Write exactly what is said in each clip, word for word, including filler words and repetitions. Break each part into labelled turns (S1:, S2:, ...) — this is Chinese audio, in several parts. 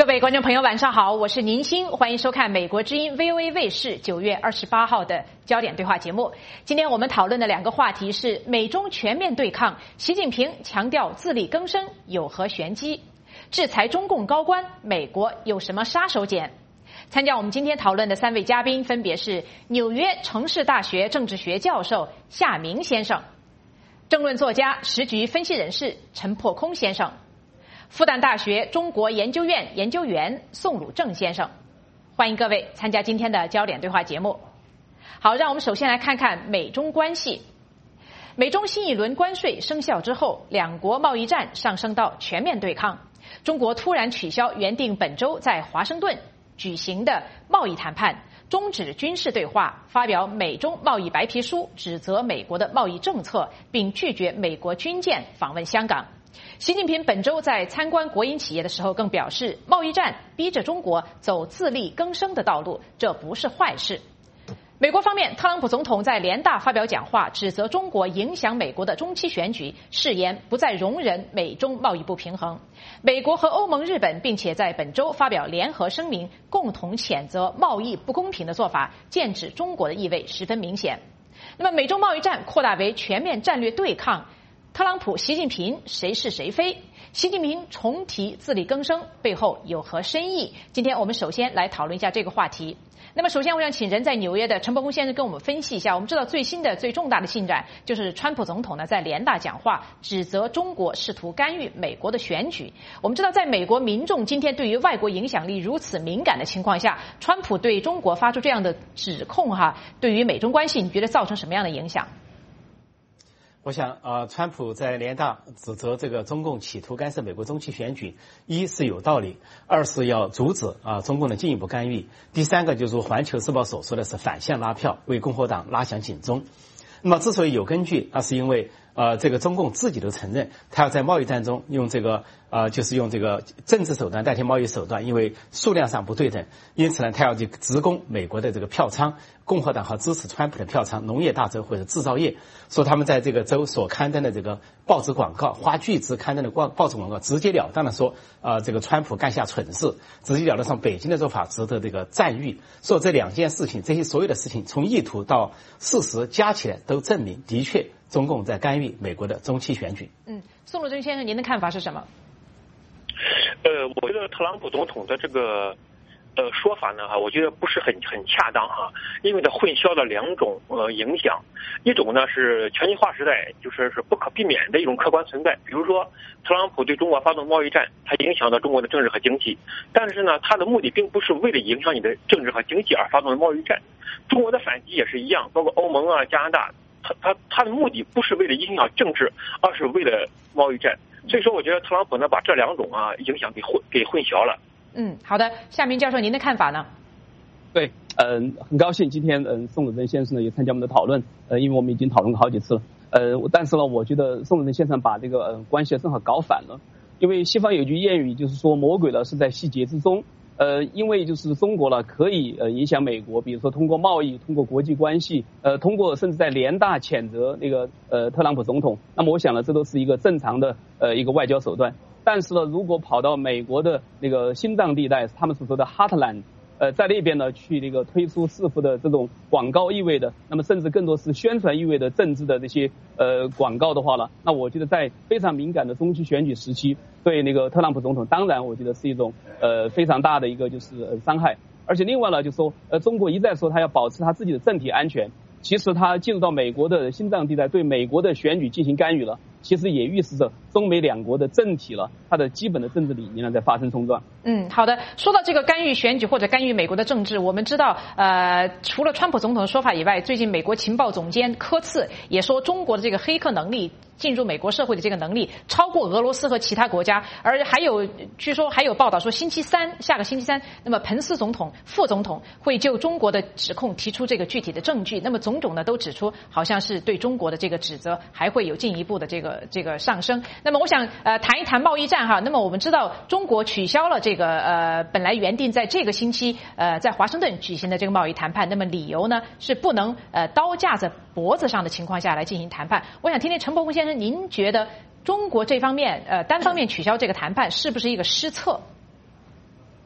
S1: 各位观众朋友，晚上好，我是宁鑫，欢迎收看美国之音 V O A 卫视九月二十八号的焦点对话节目。今天我们讨论的两个话题是美中全面对抗，习近平强调自力更生有何玄机？制裁中共高官，美国有什么杀手锏？参加我们今天讨论的三位嘉宾分别是纽约城市大学政治学教授夏明先生，政论作家、时局分析人士陈破空先生，复旦大学中国研究院研究员宋鲁正先生。欢迎各位参加今天的焦点对话节目。好，让我们首先来看看美中关系。美中新一轮关税生效之后，两国贸易战上升到全面对抗。中国突然取消原定本周在华盛顿举行的贸易谈判，终止军事对话，发表美中贸易白皮书，指责美国的贸易政策，并拒绝美国军舰访问香港。习近平本周在参观国营企业的时候更表示，贸易战逼着中国走自力更生的道路，这不是坏事。美国方面，特朗普总统在联大发表讲话，指责中国影响美国的中期选举，誓言不再容忍美中贸易不平衡。美国和欧盟、日本并且在本周发表联合声明，共同谴责贸易不公平的做法，剑指中国的意味十分明显。那么，美中贸易战扩大为全面战略对抗，特朗普、习近平谁是谁非？习近平重提自力更生背后有何深意？今天我们首先来讨论一下这个话题。那么首先我想请人在纽约的陈伯公先生跟我们分析一下。我们知道最新的最重大的进展就是川普总统呢在联大讲话，指责中国试图干预美国的选举。我们知道在美国民众今天对于外国影响力如此敏感的情况下，川普对中国发出这样的指控哈，对于美中关系你觉得造成什么样的影响？
S2: 我想啊、呃，川普在联大指责这个中共企图干涉美国中期选举，一是有道理，二是要阻止啊、呃、中共的进一步干预，第三个就是《环球时报》所说的是反向拉票，为共和党拉响警钟。那么之所以有根据，那是因为呃这个中共自己都承认，他要在贸易战中用这个呃就是用这个政治手段代替贸易手段，因为数量上不对等，因此呢他要去直攻美国的这个票仓，共和党和支持川普的票仓，农业大州或者制造业，说他们在这个州所刊登的这个报纸广告，花巨资刊登的报报纸广告，直截了当的说呃这个川普干下蠢事，直截了当上北京的做法值得这个赞誉。说这两件事情，这些所有的事情从意图到事实加起来都证明，的确中共在干预美国的中期选举。
S1: 嗯，宋鲁正先生，您的看法是什么？
S3: 呃，我觉得特朗普总统的这个呃说法呢，哈，我觉得不是很很恰当哈，因为它混淆了两种呃影响，一种呢是全球化时代就是是不可避免的一种客观存在，比如说特朗普对中国发动贸易战，它影响到中国的政治和经济，但是呢，它的目的并不是为了影响你的政治和经济而发动的贸易战，中国的反击也是一样，包括欧盟啊、加拿大。他他他的目的不是为了影响政治，而是为了贸易战。所以说，我觉得特朗普呢把这两种啊影响给混给混淆了。
S1: 嗯，好的，夏明教授，您的看法呢？
S4: 对，嗯、呃，很高兴今天嗯、呃、宋鲁正先生呢也参加我们的讨论，呃，因为我们已经讨论过好几次了，呃，但是呢，我觉得宋鲁正先生把这个呃关系正好搞反了，因为西方有句谚语就是说魔鬼呢是在细节之中。呃，因为就是中国呢，可以呃影响美国，比如说通过贸易、通过国际关系，呃，通过甚至在联大谴责那个呃特朗普总统。那么我想呢，这都是一个正常的呃一个外交手段。但是呢，如果跑到美国的那个心脏地带，他们所说的 Heartland， 呃，在那边呢去那个推出似乎的这种广告意味的，那么甚至更多是宣传意味的政治的这些呃广告的话呢，那我觉得在非常敏感的中期选举时期，对那个特朗普总统，当然我觉得是一种呃非常大的一个就是呃伤害。而且另外呢，就说呃中国一再说他要保持他自己的政体安全，其实他进入到美国的心脏地带，对美国的选举进行干预了，其实也预示着中美两国的政体了，它的基本的政治理念呢在发生冲撞。
S1: 嗯，好的。说到这个干预选举或者干预美国的政治，我们知道，呃，除了川普总统的说法以外，最近美国情报总监科茨也说，中国的这个黑客能力进入美国社会的这个能力超过俄罗斯和其他国家，而还有据说还有报道说，星期三下个星期三，那么彭斯总统、副总统会就中国的指控提出这个具体的证据。那么种种呢都指出，好像是对中国的这个指责还会有进一步的这个这个上升。那么我想呃谈一谈贸易战哈。那么我们知道中国取消了这个呃本来原定在这个星期呃在华盛顿举行的这个贸易谈判，那么理由呢是不能呃刀架在脖子上的情况下来进行谈判。我想听听陈伯公先生，您觉得中国这方面呃单方面取消这个谈判是不是一个失策？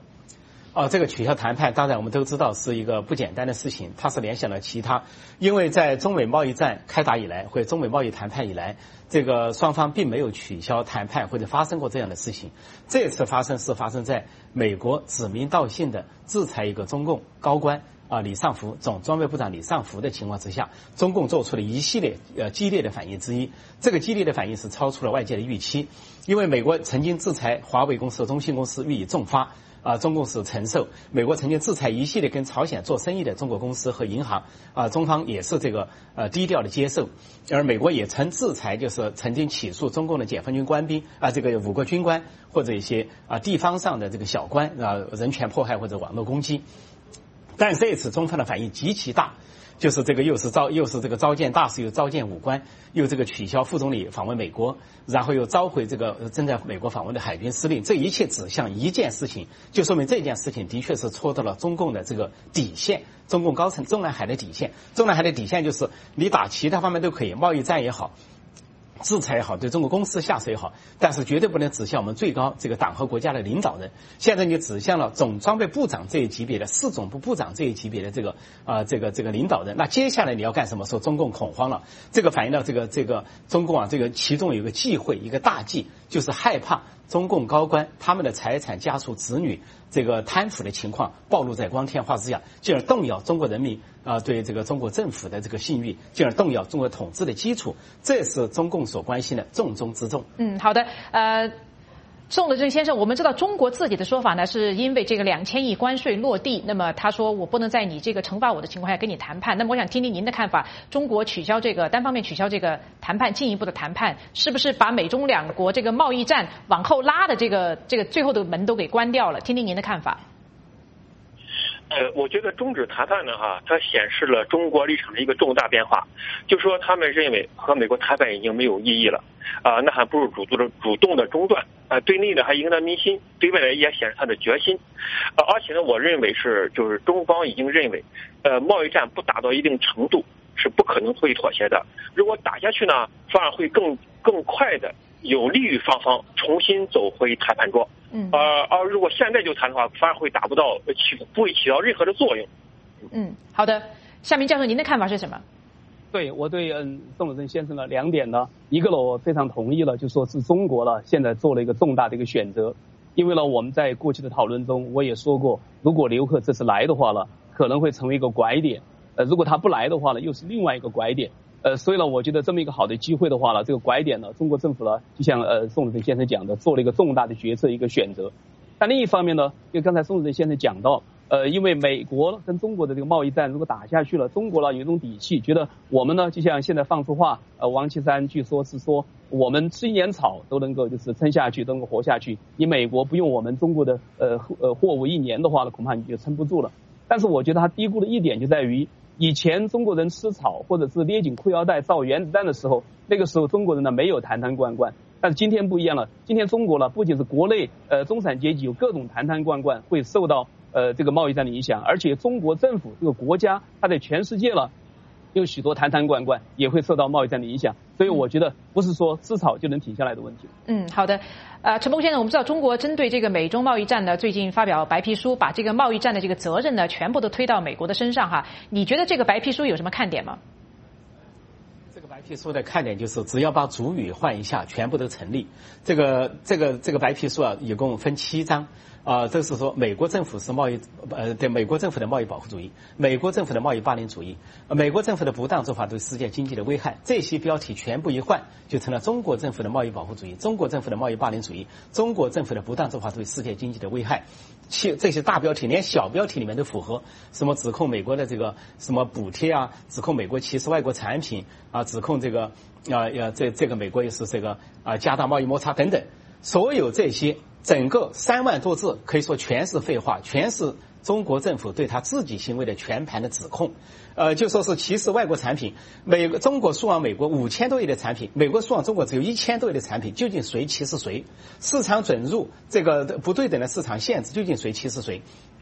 S2: 哦，这个取消谈判，当然我们都知道是一个不简单的事情，它是联想了其他，因为在中美贸易战开打以来，或者中美贸易谈判以来，这个双方并没有取消谈判或者发生过这样的事情。这次发生是发生在美国指名道姓的制裁一个中共高官啊李尚福，总装备部长李尚福的情况之下，中共做出了一系列呃激烈的反应之一。这个激烈的反应是超出了外界的预期，因为美国曾经制裁华为公司和中兴公司予以重罚。啊，中共是承受。美国曾经制裁一系列跟朝鲜做生意的中国公司和银行，啊，中方也是这个呃低调的接受。而美国也曾制裁，就是曾经起诉中共的解放军官兵啊，这个五个军官或者一些啊地方上的这个小官啊，人权迫害或者网络攻击。但这一次中方的反应极其大。就是这个又是召又是这个召见大使，又召见武官，又这个取消副总理访问美国，然后又召回这个正在美国访问的海军司令，这一切指向一件事情，就说明这件事情的确是戳到了中共的这个底线，中共高层中南海的底线。中南海的底线就是你打其他方面都可以，贸易战也好，制裁也好，对中国公司下手也好，但是绝对不能指向我们最高这个党和国家的领导人。现在你指向了总装备部长这一级别的、市总部部长这一级别的这个啊、呃、这个这个领导人，那接下来你要干什么？说中共恐慌了，这个反映到这个这个中共啊，这个其中有一个忌讳，一个大忌，就是害怕中共高官他们的财产、家属、子女这个贪腐的情况暴露在光天化日之下，进而动摇中国人民啊对这个中国政府的这个信誉，进而动摇中国统治的基础，这是中共所关心的重中之重。
S1: 嗯，好的，呃。宋德正先生，我们知道中国自己的说法呢，是因为这个两千亿关税落地，那么他说我不能在你这个惩罚我的情况下跟你谈判。那么我想听听您的看法，中国取消这个单方面取消这个谈判，进一步的谈判，是不是把美中两国这个贸易战往后拉的这个这个最后的门都给关掉了？听听您的看法。
S3: 呃，我觉得终止谈判呢，哈，它显示了中国立场的一个重大变化，就说他们认为和美国谈判已经没有意义了，啊、呃，那还不如主动的主动的中断，啊、呃，对内呢还赢得民心，对外呢也显示他的决心，呃，而且呢，我认为是就是中方已经认为，呃，贸易战不达到一定程度是不可能会妥协的，如果打下去呢，反而会更更快的有利于双方重新走回谈判桌。嗯，呃，而如果现在就谈的话，反而会达不到起不会起到任何的作用。
S1: 嗯，好的，夏明教授，您的看法是什么？
S4: 对，我对嗯宋德正先生的两点呢，一个呢我非常同意了，就说是中国呢现在做了一个重大的一个选择，因为呢我们在过去的讨论中我也说过，如果刘鹤这次来的话呢，可能会成为一个拐点，呃，如果他不来的话呢，又是另外一个拐点。呃，所以呢，我觉得这么一个好的机会的话呢，这个拐点呢，中国政府呢，就像呃宋德正先生讲的，做了一个重大的决策，一个选择。但另一方面呢，就刚才宋德正先生讲到，呃，因为美国跟中国的这个贸易战如果打下去了，中国呢有一种底气，觉得我们呢就像现在放出话，呃，王岐山据说是说我们吃一年草都能够就是撑下去，都能够活下去。你美国不用我们中国的呃呃货物一年的话呢，恐怕你就撑不住了。但是我觉得他低估的一点就在于，以前中国人吃草或者是捏紧裤腰带造原子弹的时候，那个时候中国人呢没有谈谈罐罐，但是今天不一样了，今天中国呢不仅是国内呃中产阶级有各种谈谈罐罐会受到呃这个贸易战的影响，而且中国政府这个国家它在全世界了有许多谈谈罐罐也会受到贸易战的影响，所以我觉得不是说吃草就能停下来的问题。
S1: 嗯，好的。呃，陈鹏先生，我们知道中国针对这个美中贸易战呢，最近发表白皮书，把这个贸易战的这个责任呢，全部都推到美国的身上哈。你觉得这个白皮书有什么看点吗？
S2: 这个白皮书的看点就是，只要把主语换一下，全部都成立。这个这个这个白皮书啊，一共分七章。啊、呃，这是说美国政府是贸易呃对美国政府的贸易保护主义，美国政府的贸易霸凌主义，呃、美国政府的不当做法对世界经济的危害，这些标题全部一换，就成了中国政府的贸易保护主义，中国政府的贸易霸凌主义，中国政府的不当做法对世界经济的危害。其这些大标题连小标题里面都符合，什么指控美国的这个什么补贴啊，指控美国歧视外国产品啊，指控这个啊呀、呃、这这个美国也是这个啊加大贸易摩擦等等，所有这些。整个三万多字可以说全是废话，全是中国政府对他自己行为的全盘的指控。呃，就说是歧视外国产品，美国中国输往美国五千多亿的产品，美国输往中国只有一千多亿的产品，究竟谁歧视谁？市场准入这个不对等的市场限制，究竟谁歧视谁？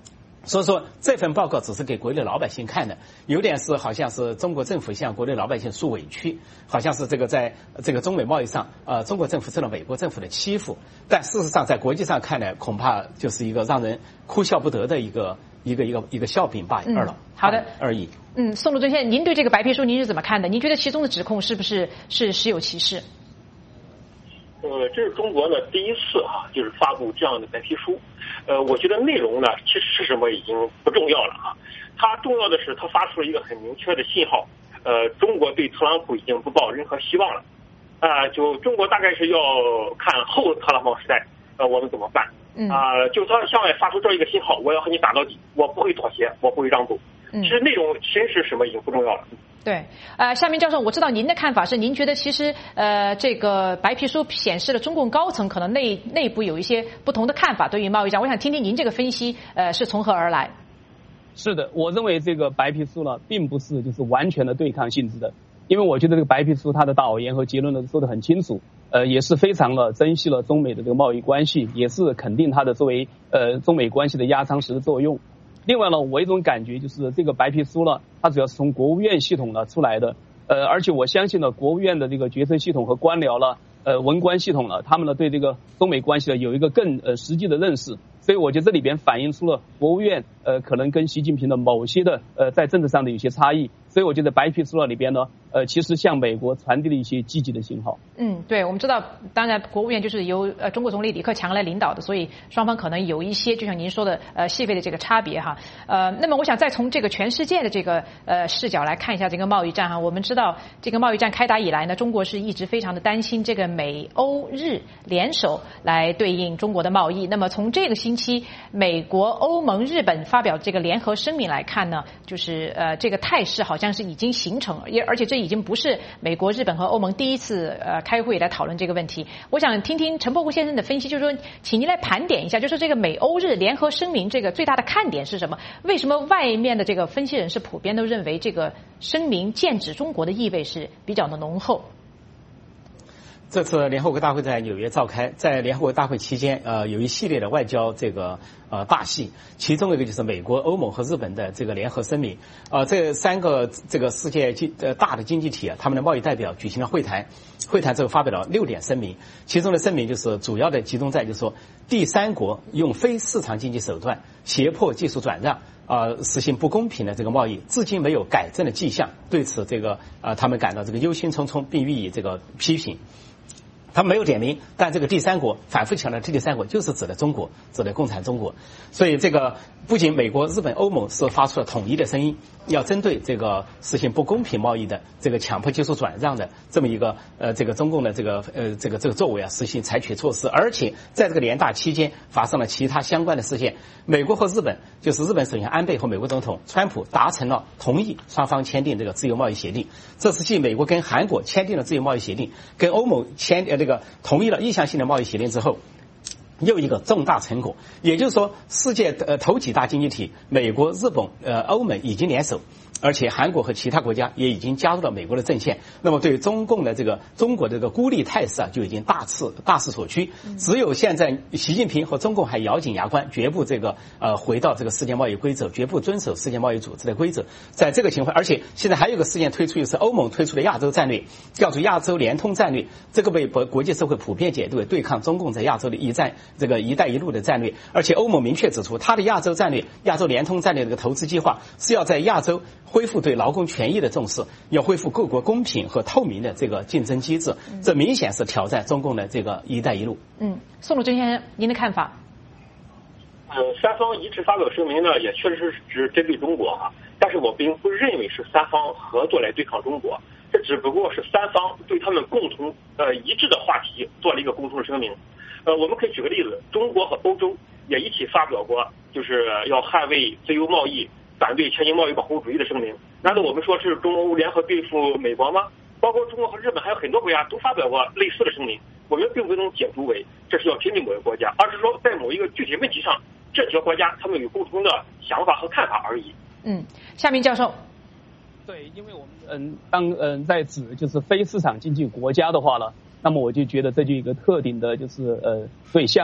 S2: 所以说这份报告只是给国内老百姓看的，有点是好像是中国政府向国内老百姓诉委屈，好像是这个在这个中美贸易上，呃，中国政府受了美国政府的欺负，但事实上在国际上看来，恐怕就是一个让人哭笑不得的一个一个一个一个笑柄罢了。
S1: 好的
S2: 而已。
S1: 嗯，宋鲁尊先生，您对这个白皮书您是怎么看的？您觉得其中的指控是不是是实有其事？
S3: 呃，这是中国呢第一次哈、啊，就是发布这样的白皮书。呃，我觉得内容呢其实是什么已经不重要了啊，它重要的是它发出了一个很明确的信号，呃，中国对特朗普已经不抱任何希望了，啊、呃，就中国大概是要看后特朗普时代，呃，我们怎么办？啊、呃，就他向外发出这一个信号，我要和你打到底，我不会妥协，我不会让步。其实内容真实什么已经不重要了。
S1: 对，呃，夏明教授，我知道您的看法是，您觉得其实呃，这个白皮书显示了中共高层可能内内部有一些不同的看法对于贸易战，我想听听您这个分析，呃，是从何而来？
S4: 是的，我认为这个白皮书呢，并不是就是完全的对抗性质的，因为我觉得这个白皮书它的导言和结论呢说得很清楚，呃，也是非常的珍惜了中美的这个贸易关系，也是肯定它的作为呃中美关系的压舱石的作用。另外呢，我一种感觉就是这个白皮书呢，它主要是从国务院系统呢出来的，呃，而且我相信呢，国务院的这个决策系统和官僚呢，呃，文官系统呢，他们呢对这个中美关系呢有一个更呃实际的认识，所以我觉得这里边反映出了国务院呃可能跟习近平的某些的呃在政治上的有些差异，所以我觉得白皮书里边呢，呃，其实向美国传递了一些积极的信号。
S1: 嗯，对，我们知道，当然国务院就是由呃中国总理李克强来领导的，所以双方可能有一些就像您说的呃细微的这个差别哈。呃，那么我想再从这个全世界的这个呃视角来看一下这个贸易战哈。我们知道这个贸易战开打以来呢，中国是一直非常的担心这个美欧日联手来对应中国的贸易。那么从这个星期美国、欧盟、日本发表这个联合声明来看呢，就是呃这个态势好像是已经形成了，也而且这已经不是美国、日本和欧盟第一次呃开会来讨论这个问题。我想听听陈伯湖先生的分析，就是说，请您来盘点一下，就是这个美欧日联合声明这个最大的看点是什么？为什么外面的这个分析人士普遍都认为这个声明剑指中国的意味是比较的浓厚？
S2: 这次联合国大会在纽约召开，在联合国大会期间，呃，有一系列的外交这个呃大戏，其中一个就是美国、欧盟和日本的这个联合声明。呃，这三个这个世界经呃大的经济体啊，他们的贸易代表举行了会谈，会谈之后发表了六点声明，其中的声明就是主要的集中在就是说，第三国用非市场经济手段胁迫技术转让。呃，实行不公平的这个贸易，至今没有改正的迹象。对此，这个呃，他们感到这个忧心忡忡，并予以这个批评。他没有点名，但这个第三国反复强调，这第三国就是指的中国，指的共产中国。所以这个不仅美国、日本、欧盟是发出了统一的声音，要针对这个实行不公平贸易的这个强迫技术转让的这么一个呃这个中共的这个呃这个这个作为啊，实行采取措施。而且在这个联大期间发生了其他相关的事件，美国和日本就是日本首相安倍和美国总统川普达成了同意，双方签订这个自由贸易协定。这是继美国跟韩国签订了自由贸易协定，跟欧盟签呃这个同意了意向性的贸易协定之后，又一个重大成果，也就是说，世界呃头几大经济体美国、日本、呃欧盟已经联手，而且韩国和其他国家也已经加入了美国的阵线。那么对中共的这个中国的这个孤立态势啊，就已经大势大势所趋。只有现在习近平和中共还咬紧牙关，绝不这个呃回到这个世界贸易规则，绝不遵守世界贸易组织的规则。在这个情况，而且现在还有一个事件推出，就是欧盟推出的亚洲战略，叫做亚洲联通战略。这个被国国际社会普遍解读为对抗中共在亚洲的一战这个一带一路的战略。而且欧盟明确指出，它的亚洲战略、亚洲联通战略这个投资计划是要在亚洲恢复对劳工权益的重视，要恢复各国公平和透明的这个竞争机制。这明显是挑战中共的这个一带一路。
S1: 嗯，宋鲁珍先生，您的看法？
S3: 呃，三方一致发表声明呢，也确实是只针对中国哈，但是我并不认为是三方合作来对抗中国，这只不过是三方对他们共同呃一致的话题做了一个共同的声明。呃，我们可以举个例子，中国和欧洲也一起发表过，就是要捍卫自由贸易、反对全球贸易保护主义的声明。难道我们说是中欧联合对付美国吗？包括中国和日本还有很多国家都发表过类似的声明。我觉得并不能解读为这是要针对某个国家，而是说在某一个具体问题上，这几个国家他们有共同的想法和看法而已。
S1: 嗯，夏明教授。
S4: 对，因为我们嗯，当嗯在指就是非市场经济国家的话呢，那么我就觉得这就有一个特定的就是呃对象了。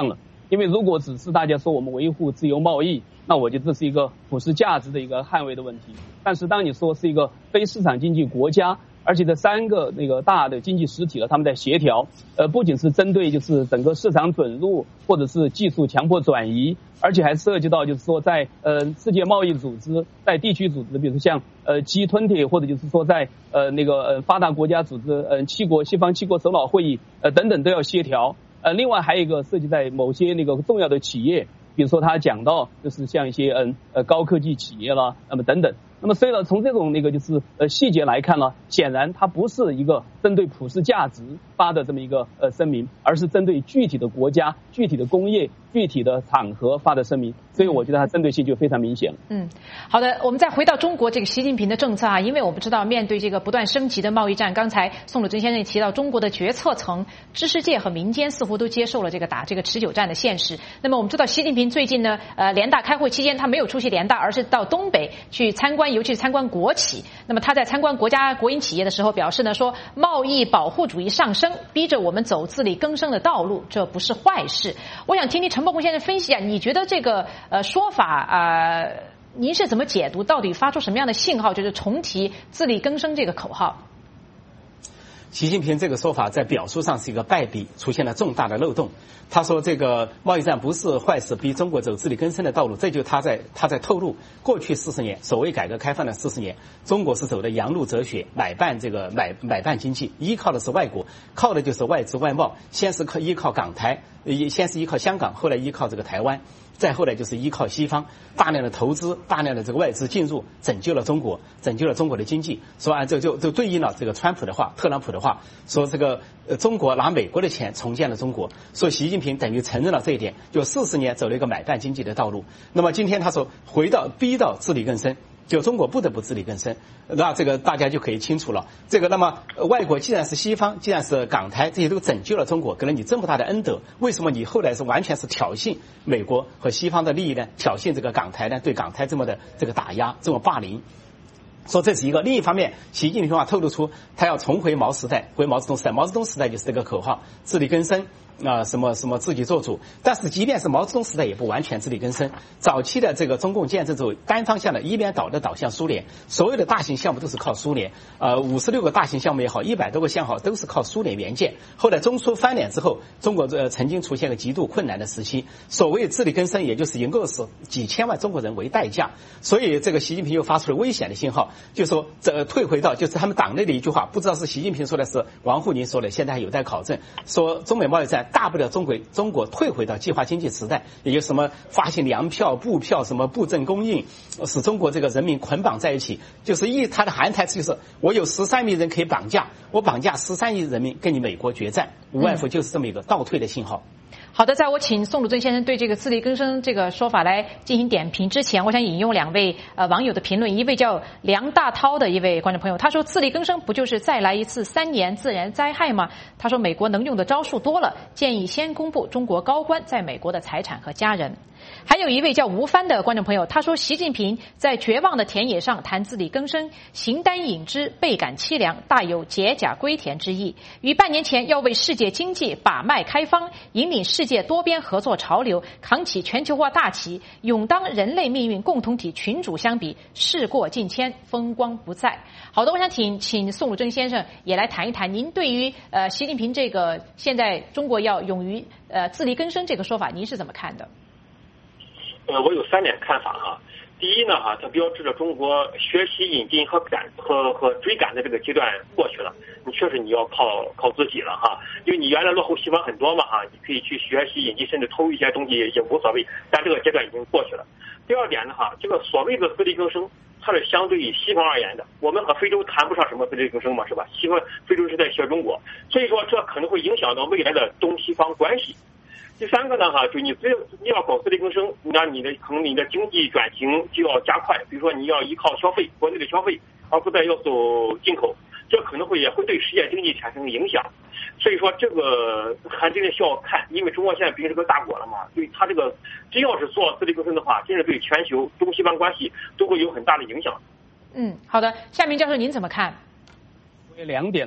S4: 因为如果只是大家说我们维护自由贸易，那我觉得这是一个普世价值的一个捍卫的问题。但是当你说是一个非市场经济国家，而且这三个那个大的经济实体呢，他们在协调，呃，不仅是针对就是整个市场准入或者是技术强迫转移，而且还涉及到就是说在呃世界贸易组织、在地区组织，比如说像呃 G 二十 或者就是说在呃那个呃发达国家组织、呃七国西方七国首脑会议呃等等都要协调。呃，另外还有一个涉及在某些那个重要的企业，比如说他讲到就是像一些嗯呃高科技企业啦，那么等等。那么所以呢，从这种那个就是呃细节来看呢，显然它不是一个针对普世价值发的这么一个呃声明，而是针对具体的国家、具体的工业、具体的场合发的声明。所以我觉得它针对性就非常明显了。
S1: 嗯，好的，我们再回到中国这个习近平的政策啊，因为我们知道面对这个不断升级的贸易战，刚才宋鲁珍先生提到，中国的决策层、知识界和民间似乎都接受了这个打这个持久战的现实。那么我们知道，习近平最近呢，呃，联大开会期间他没有出席联大，而是到东北去参观，尤其是参观国企。那么他在参观国家国营企业的时候表示呢，说贸易保护主义上升，逼着我们走自力更生的道路，这不是坏事。我想听听陈伯宏先生分析啊，你觉得这个呃说法啊、呃，您是怎么解读？到底发出什么样的信号？就是重提自力更生这个口号。
S2: 习近平这个说法在表述上是一个败笔，出现了重大的漏洞。他说这个贸易战不是坏事，逼中国走自力更生的道路，这就他在他在透露过去四十年，所谓改革开放的四十年，中国是走的洋路哲学，买办这个买买办经济，依靠的是外国，靠的就是外资外贸，先是靠依靠港台，先是依靠香港，后来依靠这个台湾。再后来就是依靠西方大量的投资、大量的这个外资进入，拯救了中国，拯救了中国的经济。说啊，这就就对应了这个川普的话、特朗普的话，说这个呃中国拿美国的钱重建了中国。说习近平等于承认了这一点，就四十年走了一个买办经济的道路。那么今天他说回到逼到自力更生。就中国不得不自力更生，那这个大家就可以清楚了。这个那么外国既然是西方，既然是港台，这些都拯救了中国，给了你这么大的恩德，为什么你后来是完全是挑衅美国和西方的利益呢？挑衅这个港台呢？对港台这么的这个打压，这么霸凌。说这是一个，另一方面，习近平话透露出他要重回毛时代，回毛泽东时代。毛泽东时代就是这个口号，自力更生。啊，什么什么自己做主，但是即便是毛泽东时代也不完全自力更生。早期的这个中共建政之后，单方向的一边倒的倒向苏联，所有的大型项目都是靠苏联。呃，五十六个大型项目也好，一百多个项目都是靠苏联援建。后来中苏翻脸之后，中国呃曾经出现个极度困难的时期。所谓自力更生，也就是以饿死几千万中国人为代价。所以这个习近平又发出了危险的信号，就说这个退回到就是他们党内的一句话，不知道是习近平说的，是王沪宁说的，现在还有待考证。说中美贸易战大不了中国中国退回到计划经济时代，也就什么发行粮票、布票，什么布政供应，使中国这个人民捆绑在一起。就是一他的含台词就是我有十三亿人可以绑架，我绑架十三亿人民跟你美国决战，无外乎就是这么一个倒退的信号。
S1: 好的，在我请宋鲁珍先生对这个自力更生这个说法来进行点评之前，我想引用两位呃网友的评论。一位叫梁大涛的一位观众朋友，他说自力更生不就是再来一次三年自然灾害吗？他说美国能用的招数多了，建议先公布中国高官在美国的财产和家人。还有一位叫吴帆的观众朋友，他说习近平在绝望的田野上谈自力更生，形单影只，倍感凄凉，大有解甲归田之意。与半年前要为世界经济把脉开方，引领世界多边合作潮流，扛起全球化大旗，勇当人类命运共同体群主相比，事过境迁，风光不再。好的，我想请请宋鲁珍先生也来谈一谈，您对于呃习近平这个现在中国要勇于呃自力更生这个说法，您是怎么看的？
S3: 呃，我有三点看法哈。第一呢，哈，它标志着中国学习引进和赶和和追赶的这个阶段过去了。你确实你要靠靠自己了哈，因为你原来落后西方很多嘛哈，你可以去学习引进，甚至偷一些东西也无所谓。但这个阶段已经过去了。第二点呢，哈，这个所谓的自力更生，它是相对于西方而言的。我们和非洲谈不上什么自力更生嘛，是吧？西方非洲是在学中国，所以说这可能会影响到未来的东西方关系。第三个呢，哈，就你只有你要搞自力更生，那你的可能你的经济转型就要加快，比如说你要依靠消费，国内的消费，而不再要走进口，这可能会也会对世界经济产生影响。所以说这个还真的需要看，因为中国现在毕竟是个大国了嘛，对它这个只要是做自力更生的话，真是对全球东西方关系都会有很大的影响。
S1: 嗯，好的，夏明教授您怎么看？
S4: 两点呢。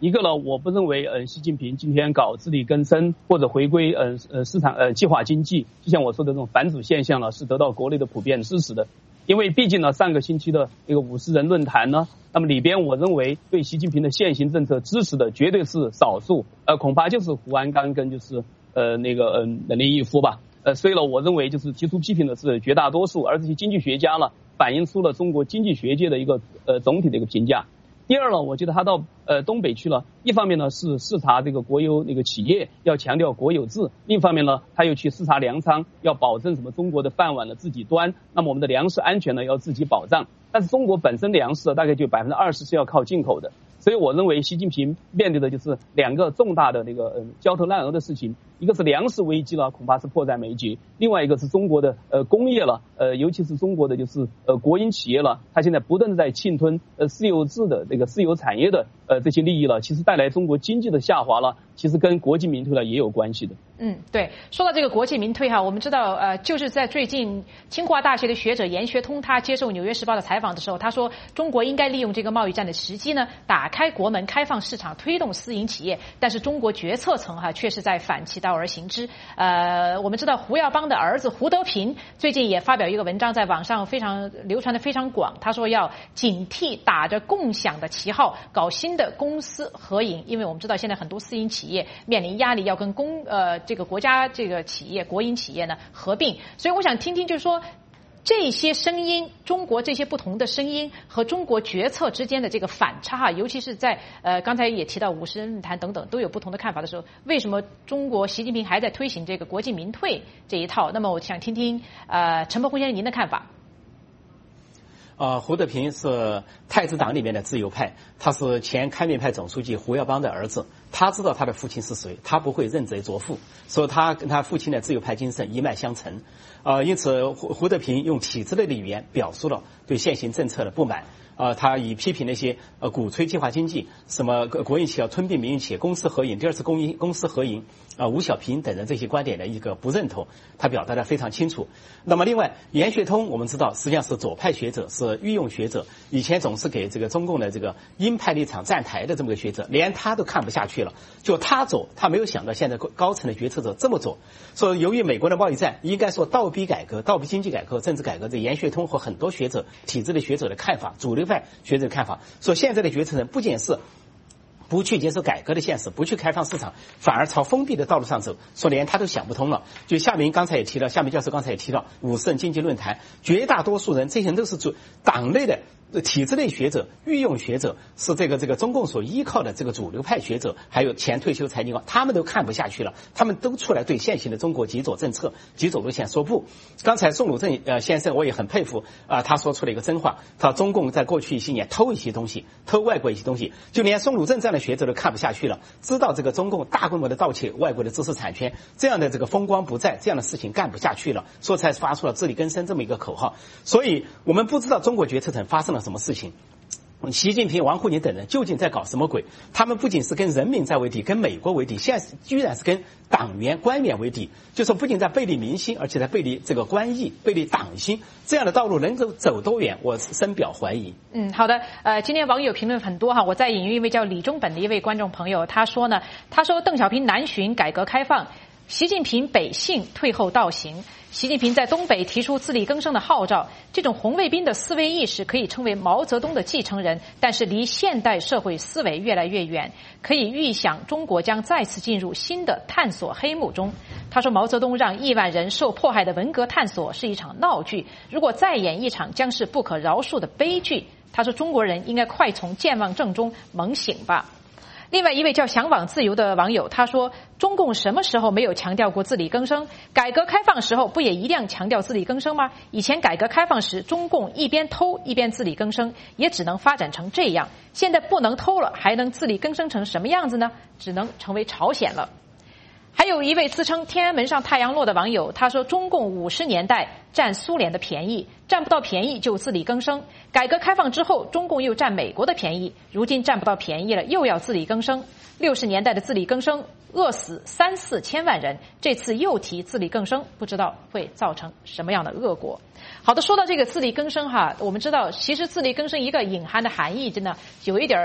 S4: 一个呢，我不认为嗯，习近平今天搞自力更生或者回归嗯呃市场呃计划经济，就像我说的这种反祖现象呢，是得到国内的普遍支持的。因为毕竟呢，上个星期的这个五十人论坛呢，那么里边我认为对习近平的现行政策支持的绝对是少数，呃，恐怕就是胡鞍钢跟就是呃那个嗯任林毅夫吧。呃，所以呢，我认为就是提出批评的是绝大多数，而这些经济学家呢，反映出了中国经济学界的一个呃总体的一个评价。第二呢，我觉得他到呃东北去了，一方面呢是视察这个国有那个企业，要强调国有制；另一方面呢，他又去视察粮仓，要保证什么中国的饭碗呢自己端，那么我们的粮食安全呢要自己保障。但是中国本身粮食大概就百分之二十是要靠进口的，所以我认为习近平面对的就是两个重大的那个呃焦头烂额的事情，一个是粮食危机了，恐怕是迫在眉睫；另外一个是中国的呃工业了，呃尤其是中国的就是呃国营企业了，它现在不断的在侵吞呃私有制的这个私有产业的呃这些利益了，其实带来中国经济的下滑了，其实跟国进民退了也有关系的。
S1: 嗯，对，说到这个国进民退哈，我们知道呃就是在最近清华大学的学者严学通他接受《纽约时报》的采访的时候，他说中国应该利用这个贸易战的时机呢，打开国门，开放市场，推动私营企业，但是中国决策层哈却是在反其道而行之。呃，我们知道胡耀邦的儿子胡德平最近也发表一个文章，在网上非常流传的非常广，他说要警惕打着共享的旗号搞新的公私合营，因为我们知道现在很多私营企业面临压力，要跟公呃这个国家这个企业国营企业呢合并，所以我想听听就是说这些声音，中国这些不同的声音和中国决策之间的这个反差哈，尤其是在呃刚才也提到五十人论坛等等都有不同的看法的时候，为什么中国习近平还在推行这个国进民退这一套？那么我想听听呃陈伯鸿先生您的看法。
S2: 呃，胡德平是太子党里面的自由派，他是前开明派总书记胡耀邦的儿子，他知道他的父亲是谁，他不会认贼作父，所以他跟他父亲的自由派精神一脉相承。呃，因此胡胡德平用体制内的语言表述了对现行政策的不满。呃，他以批评那些呃鼓吹计划经济，什么国营企业吞并民营企业，公私合营，第二次公营公私合营，啊、呃，吴小平等人这些观点的一个不认同，他表达的非常清楚。那么另外，严学通我们知道实际上是左派学者，是御用学者，以前总是给这个中共的这个鹰派立场站台的这么个学者，连他都看不下去了，就他走，他没有想到现在高层的决策者这么走。所以由于美国的贸易战，应该说倒逼改革、倒逼经济改革、政治改革，这严学通和很多学者、体制的学者的看法，主流派学者的看法，说现在的决策人不仅是不去接受改革的现实，不去开放市场，反而朝封闭的道路上走，说连他都想不通了。就夏明刚才也提到，夏明教授刚才也提到五十人经济论坛，绝大多数人这些人都是主党内的体制内学者、御用学者，是这个这个中共所依靠的这个主流派学者，还有前退休财经官，他们都看不下去了，他们都出来对现行的中国极左政策、极左路线说不。刚才宋鲁正呃先生我也很佩服啊、呃，他说出了一个真话，他说中共在过去一些年偷一些东西，偷外国一些东西，就连宋鲁正这样的学者都看不下去了，知道这个中共大规模的盗窃外国的知识产权，这样的这个风光不再，这样的事情干不下去了，所以才发出了自力更生这么一个口号。所以我们不知道中国决策层发生了什么事情，习近平、王沪宁等人究竟在搞什么鬼？他们不仅是跟人民在为敌，跟美国为敌，现在居然是跟党员、官员为敌，就说不仅在背离民心，而且在背离这个官意、背离党心，这样的道路能够走多远？我深表怀疑。
S1: 嗯，好的。呃，今天网友评论很多哈，我再引用一位叫李中本的一位观众朋友，他说呢，他说邓小平南巡改革开放，习近平北信退后倒行。习近平在东北提出自力更生的号召，这种红卫兵的思维意识可以称为毛泽东的继承人，但是离现代社会思维越来越远，可以预想中国将再次进入新的探索黑幕中。他说毛泽东让亿万人受迫害的文革探索是一场闹剧，如果再演一场将是不可饶恕的悲剧。他说中国人应该快从健忘症中猛醒吧。另外一位叫向往自由的网友，他说中共什么时候没有强调过自力更生？改革开放时候不也一样强调自力更生吗？以前改革开放时中共一边偷一边自力更生，也只能发展成这样，现在不能偷了，还能自力更生成什么样子呢？只能成为朝鲜了。还有一位自称天安门上太阳落的网友，他说中共五十年代占苏联的便宜，占不到便宜就自力更生，改革开放之后中共又占美国的便宜，如今占不到便宜了又要自力更生。六十年代的自力更生饿死三四千万人，这次又提自力更生，不知道会造成什么样的恶果。好的，说到这个自力更生哈，我们知道其实自力更生一个隐含的含义真的有一点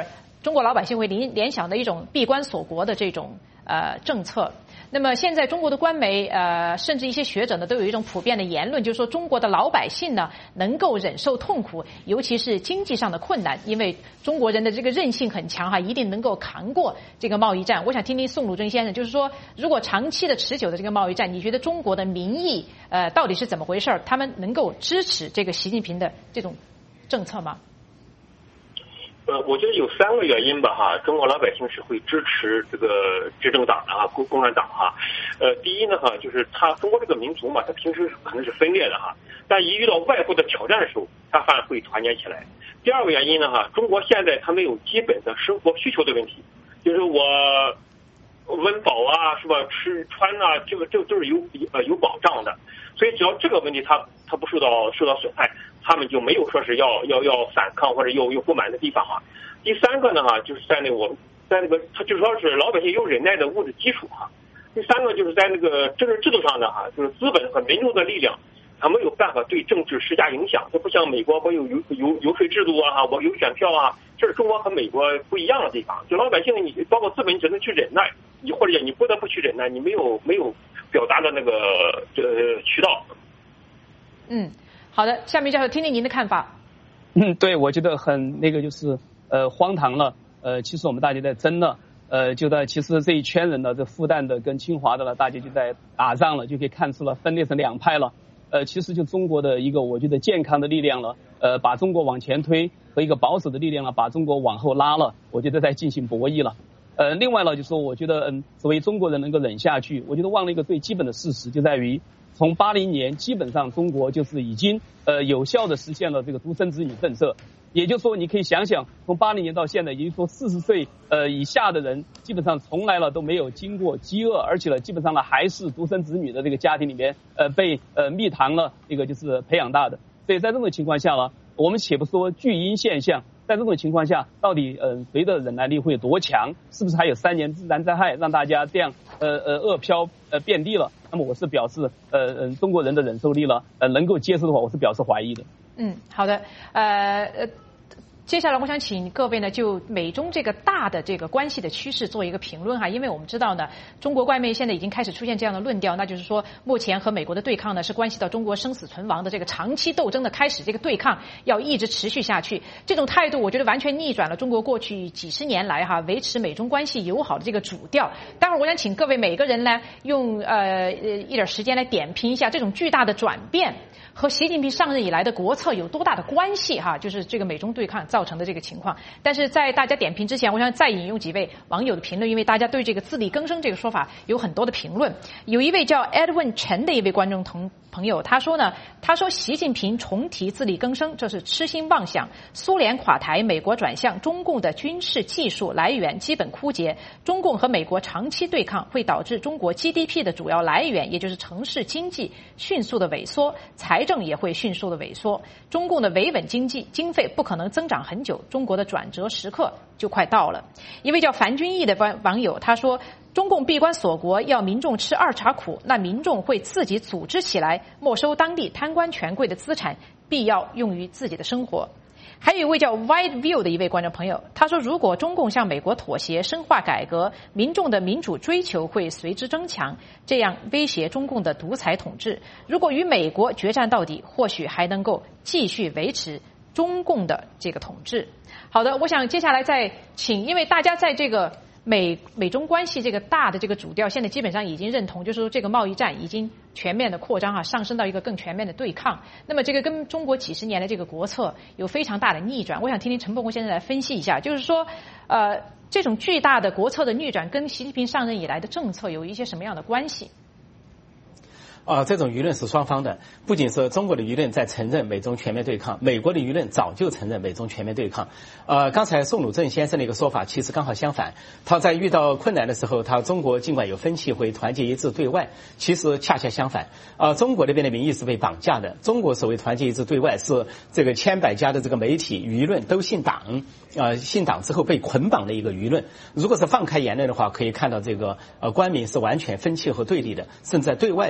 S1: 中国老百姓会联联想的一种闭关锁国的这种呃政策。那么现在中国的官媒呃，甚至一些学者呢，都有一种普遍的言论，就是说中国的老百姓呢能够忍受痛苦，尤其是经济上的困难，因为中国人的这个韧性很强哈，一定能够扛过这个贸易战。我想听听宋鲁珍先生，就是说，如果长期的持久的这个贸易战，你觉得中国的民意呃到底是怎么回事？他们能够支持这个习近平的这种政策吗？
S3: 呃，我觉得有三个原因吧，哈，中国老百姓是会支持这个执政党的哈，共共产党哈。呃，第一呢，哈，就是他中国这个民族嘛，他平时可能是分裂的哈，但一遇到外部的挑战的时候，他反而会团结起来。第二个原因呢，哈，中国现在他没有基本的生活需求的问题，就是我温饱啊，是吧，吃穿啊，这个这个都是有呃有保障的，所以只要这个问题他他不受到受到损害，他们就没有说是要要要反抗或者有有不满的地方啊。第三个呢哈，就是在那我在那个他就说是老百姓有忍耐的物质基础哈。第三个就是在那个政治制度上的哈，就是资本和民众的力量，他没有办法对政治施加影响。它不像美国，我有游游游说制度啊，我有选票啊，这是中国和美国不一样的地方。就老百姓你包括资本，你只能去忍耐，你或者你不得不去忍耐，你没有没有表达的那个呃渠道。
S1: 嗯。好的，夏明教授，听听您的看法。
S4: 嗯，对，我觉得很那个就是呃荒唐了。呃，其实我们大家在争了，呃，就在其实这一圈人呢，这复旦的跟清华的了，大家就在打仗了，就可以看出了分裂成两派了。呃，其实就中国的一个我觉得健康的力量了，呃，把中国往前推，和一个保守的力量呢，把中国往后拉了。我觉得在进行博弈了。呃，另外呢，就是说，我觉得嗯，作为中国人能够忍下去，我觉得忘了一个最基本的事实，就在于。从八零年，基本上中国就是已经呃有效的实现了这个独生子女政策，也就是说，你可以想想，从八零年到现在，也就是说四十岁呃以下的人，基本上从来了都没有经过饥饿，而且呢，基本上呢还是独生子女的这个家庭里面呃被呃蜜糖了这个就是培养大的。所以在这种情况下呢，我们且不说巨婴现象，在这种情况下，到底呃谁的忍耐力会多强？是不是还有三年自然灾害让大家这样呃呃饿殍呃遍地了？那么我是表示呃呃中国人的忍受力了呃能够接受的话，我是表示怀疑的。
S1: 嗯，好的，呃呃。接下来我想请各位呢就美中这个大的这个关系的趋势做一个评论哈，因为我们知道呢，中国官媒现在已经开始出现这样的论调，那就是说目前和美国的对抗呢是关系到中国生死存亡的这个长期斗争的开始，这个对抗要一直持续下去。这种态度我觉得完全逆转了中国过去几十年来哈维持美中关系友好的这个主调。待会儿我想请各位每个人呢用呃一点时间来点评一下这种巨大的转变和习近平上任以来的国策有多大的关系哈，就是这个美中对抗造成的这个情况。但是在大家点评之前，我想再引用几位网友的评论，因为大家对这个自力更生这个说法有很多的评论。有一位叫 Edwin 陈的一位观众同朋友，他说呢，他说习近平重提自力更生，这是痴心妄想。苏联垮台，美国转向，中共的军事技术来源基本枯竭，中共和美国长期对抗会导致中国 G D P 的主要来源，也就是城市经济迅速的萎缩，财政也会迅速的萎缩。中共的维稳经济经费不可能增长很久，中国的转折时刻就快到了。一位叫樊君毅的网友他说，中共闭关锁国要民众吃二茬苦，那民众会自己组织起来没收当地贪官权贵的资产，必要用于自己的生活。还有一位叫 Wide View 的一位观众朋友，他说，如果中共向美国妥协，深化改革，民众的民主追求会随之增强，这样威胁中共的独裁统治。如果与美国决战到底，或许还能够继续维持中共的这个统治。好的，我想接下来再请，因为大家在这个美美中关系这个大的这个主调，现在基本上已经认同，就是说这个贸易战已经全面的扩张哈，上升到一个更全面的对抗。那么这个跟中国几十年的这个国策有非常大的逆转。我想听听陈伯公先生来分析一下，就是说，呃，这种巨大的国策的逆转跟习近平上任以来的政策有一些什么样的关系？
S2: 啊，这种舆论是双方的，不仅是中国的舆论在承认美中全面对抗，美国的舆论早就承认美中全面对抗。呃，刚才宋鲁正先生的一个说法其实刚好相反，他在遇到困难的时候，他中国尽管有分歧会团结一致对外，其实恰恰相反。啊、呃，中国那边的民意是被绑架的，中国所谓团结一致对外是这个千百家的这个媒体舆论都信党，呃，信党之后被捆绑的一个舆论。如果是放开言论的话，可以看到这个呃官民是完全分歧和对立的，甚至在对外上完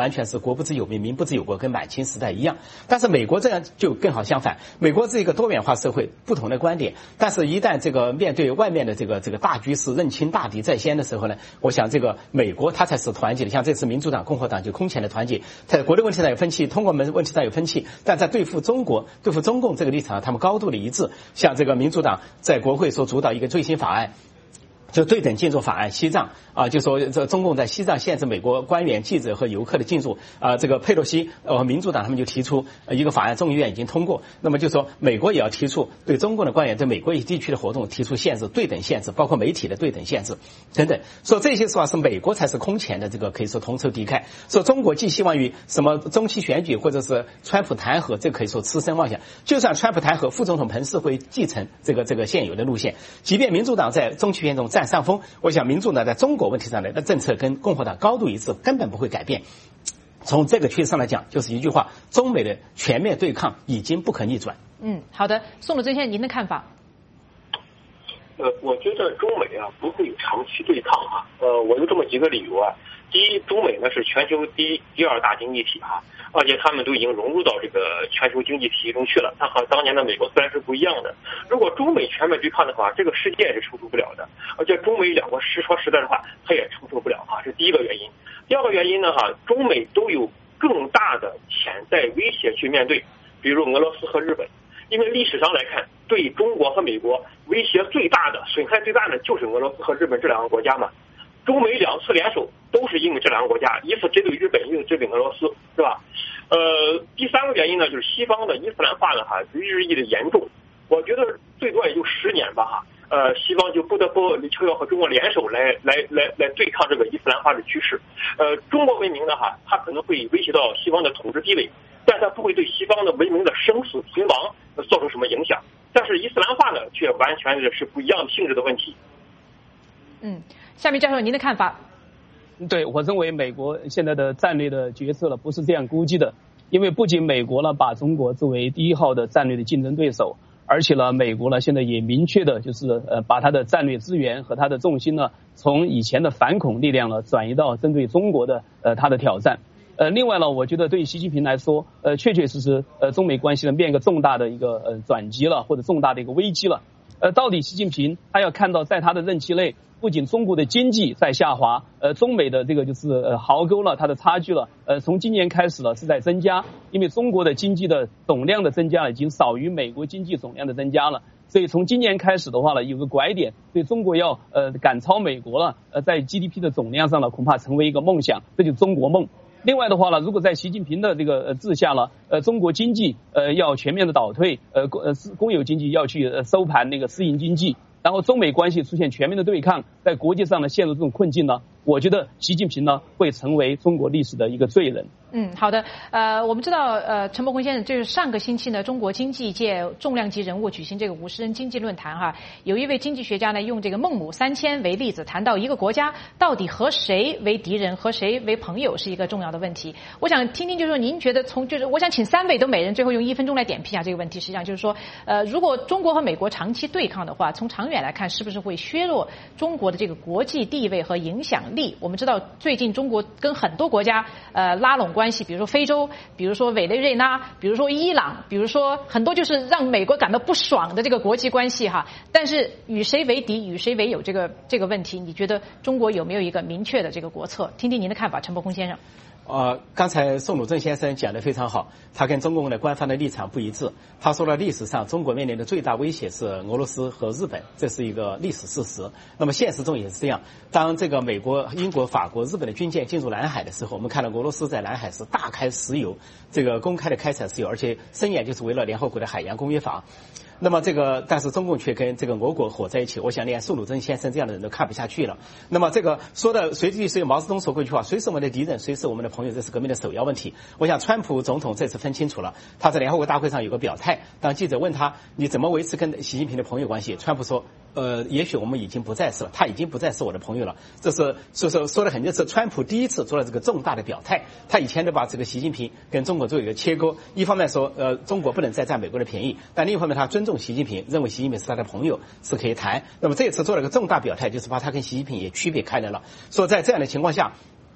S2: 完全是国不知有民，民不知有国，跟满清时代一样。但是美国这样就更好相反，美国是一个多元化社会，不同的观点，但是一旦这个面对外面的这个这个大局势，认清大敌在先的时候呢，我想这个美国它才是团结的。像这次民主党、共和党就空前的团结，在国内问题上有分歧，通过门问题上有分歧，但在对付中国、对付中共这个立场上，他们高度的一致。像这个民主党在国会所主导一个最新法案，就对等进入法案，西藏啊，就说这中共在西藏限制美国官员、记者和游客的进入啊，这个佩洛西呃民主党他们就提出一个法案，众议院已经通过，那么就说美国也要提出对中共的官员对美国地区的活动提出限制，对等限制，包括媒体的对等限制等等。说这些说法是美国才是空前的这个可以说同仇敌忾，说中国寄希望于什么中期选举或者是川普弹劾，这可以说痴心妄想。就算川普弹劾，副总统彭斯会继承这个这个现有的路线，即便民主党在中期选举中占上风，我想民主党在中国问题上的政策跟共和党高度一致，根本不会改变。从这个趋势上来讲，就是一句话，中美的全面对抗已经不可逆转。
S1: 嗯，好的，宋鲁珍先生，您的看法？
S3: 呃，我觉得中美啊不会有长期对抗啊。呃，我有这么几个理由啊。第一，中美呢是全球第一、第二大经济体啊，而且他们都已经融入到这个全球经济体系中去了。它和当年的美国虽然是不一样的，如果中美全面对抗的话，这个世界是承受不了的。而且中美两国实说实在的话，它也承受不了啊，这是第一个原因。第二个原因呢哈，中美都有更大的潜在威胁去面对，比如俄罗斯和日本。因为历史上来看，对中国和美国威胁最大的、损害最大的就是俄罗斯和日本这两个国家嘛。中美两次联手都是因为这两个国家，一次针对日本，一次针对俄罗斯，是吧？呃，第三个原因呢，就是西方的伊斯兰化呢，哈，日益的严重。我觉得最多也就十年吧，哈。呃，西方就不得不就要和中国联手来来来来对抗这个伊斯兰化的趋势。呃，中国文明呢，哈，它可能会威胁到西方的统治地位，但它不会对西方的文明的生死存亡造成什么影响。但是伊斯兰化呢，却完全是不一样的性质的问题。
S1: 嗯，下面教授您的看法？
S4: 对，我认为美国现在的战略的决策呢不是这样估计的，因为不仅美国呢把中国作为第一号的战略的竞争对手，而且呢美国呢现在也明确的就是呃把它的战略资源和它的重心呢从以前的反恐力量呢转移到针对中国的呃它的挑战。呃，另外呢，我觉得对习近平来说，呃，确确实实，呃，中美关系呢面一个重大的一个呃转机了，或者重大的一个危机了。呃，到底习近平他要看到，在他的任期内，不仅中国的经济在下滑，呃，中美的这个就是呃壕沟了，它的差距了，呃，从今年开始了是在增加，因为中国的经济的总量的增加已经少于美国经济总量的增加了。所以从今年开始的话呢，有个拐点，对中国要呃赶超美国了，呃，在 G D P 的总量上呢，恐怕成为一个梦想，这就是中国梦。另外的话呢，如果在习近平的这个呃治下呢，呃，中国经济呃要全面的倒退，呃公呃公有经济要去呃收盘那个私营经济，然后中美关系出现全面的对抗，在国际上呢陷入这种困境呢，我觉得习近平呢会成为中国历史的一个罪人。
S1: 嗯，好的。呃，我们知道，呃，陈伯宏先生，就是上个星期呢，中国经济界重量级人物举行这个五十人经济论坛哈，有一位经济学家呢，用这个孟母三迁为例子，谈到一个国家到底和谁为敌人，和谁为朋友是一个重要的问题。我想听听，就是说您觉得从就是，我想请三位都每人最后用一分钟来点评一下这个问题。实际上就是说，呃，如果中国和美国长期对抗的话，从长远来看，是不是会削弱中国的这个国际地位和影响力？我们知道，最近中国跟很多国家呃拉拢关系，比如说非洲，比如说委内瑞拉，比如说伊朗，比如说很多就是让美国感到不爽的这个国际关系哈。但是与谁为敌，与谁为友这个这个问题，你觉得中国有没有一个明确的这个国策？听听您的看法，陈伯宏先生。
S2: 呃，刚才宋鲁正先生讲得非常好，他跟中共的官方的立场不一致。他说了，历史上中国面临的最大威胁是俄罗斯和日本，这是一个历史事实。那么现实中也是这样。当这个美国、英国、法国、日本的军舰进入南海的时候，我们看到俄罗斯在南海是大开石油，这个公开的开采石油，而且声言就是为了联合国的海洋公约法。那么这个，但是中共却跟这个俄国火在一起，我想连宋鲁正先生这样的人都看不下去了。那么这个说的随地随毛泽东说过一句话，谁是我们的敌人，谁是我们的朋友，这是革命的首要问题。我想川普总统这次分清楚了，他在联合国大会上有个表态，当记者问他你怎么维持跟习近平的朋友关系，川普说呃，也许我们已经不再是了，他已经不再是我的朋友了。这是说说说的很，就是川普第一次做了这个重大的表态。他以前都把这个习近平跟中国做一个切割，一方面说呃中国不能再占美国的便宜，但另一方面他尊重习近平，认为习近平是他的朋友，是可以谈。那么这次做了个重大表态，就是把他跟习近平也区别开来了。说在这样的情况下，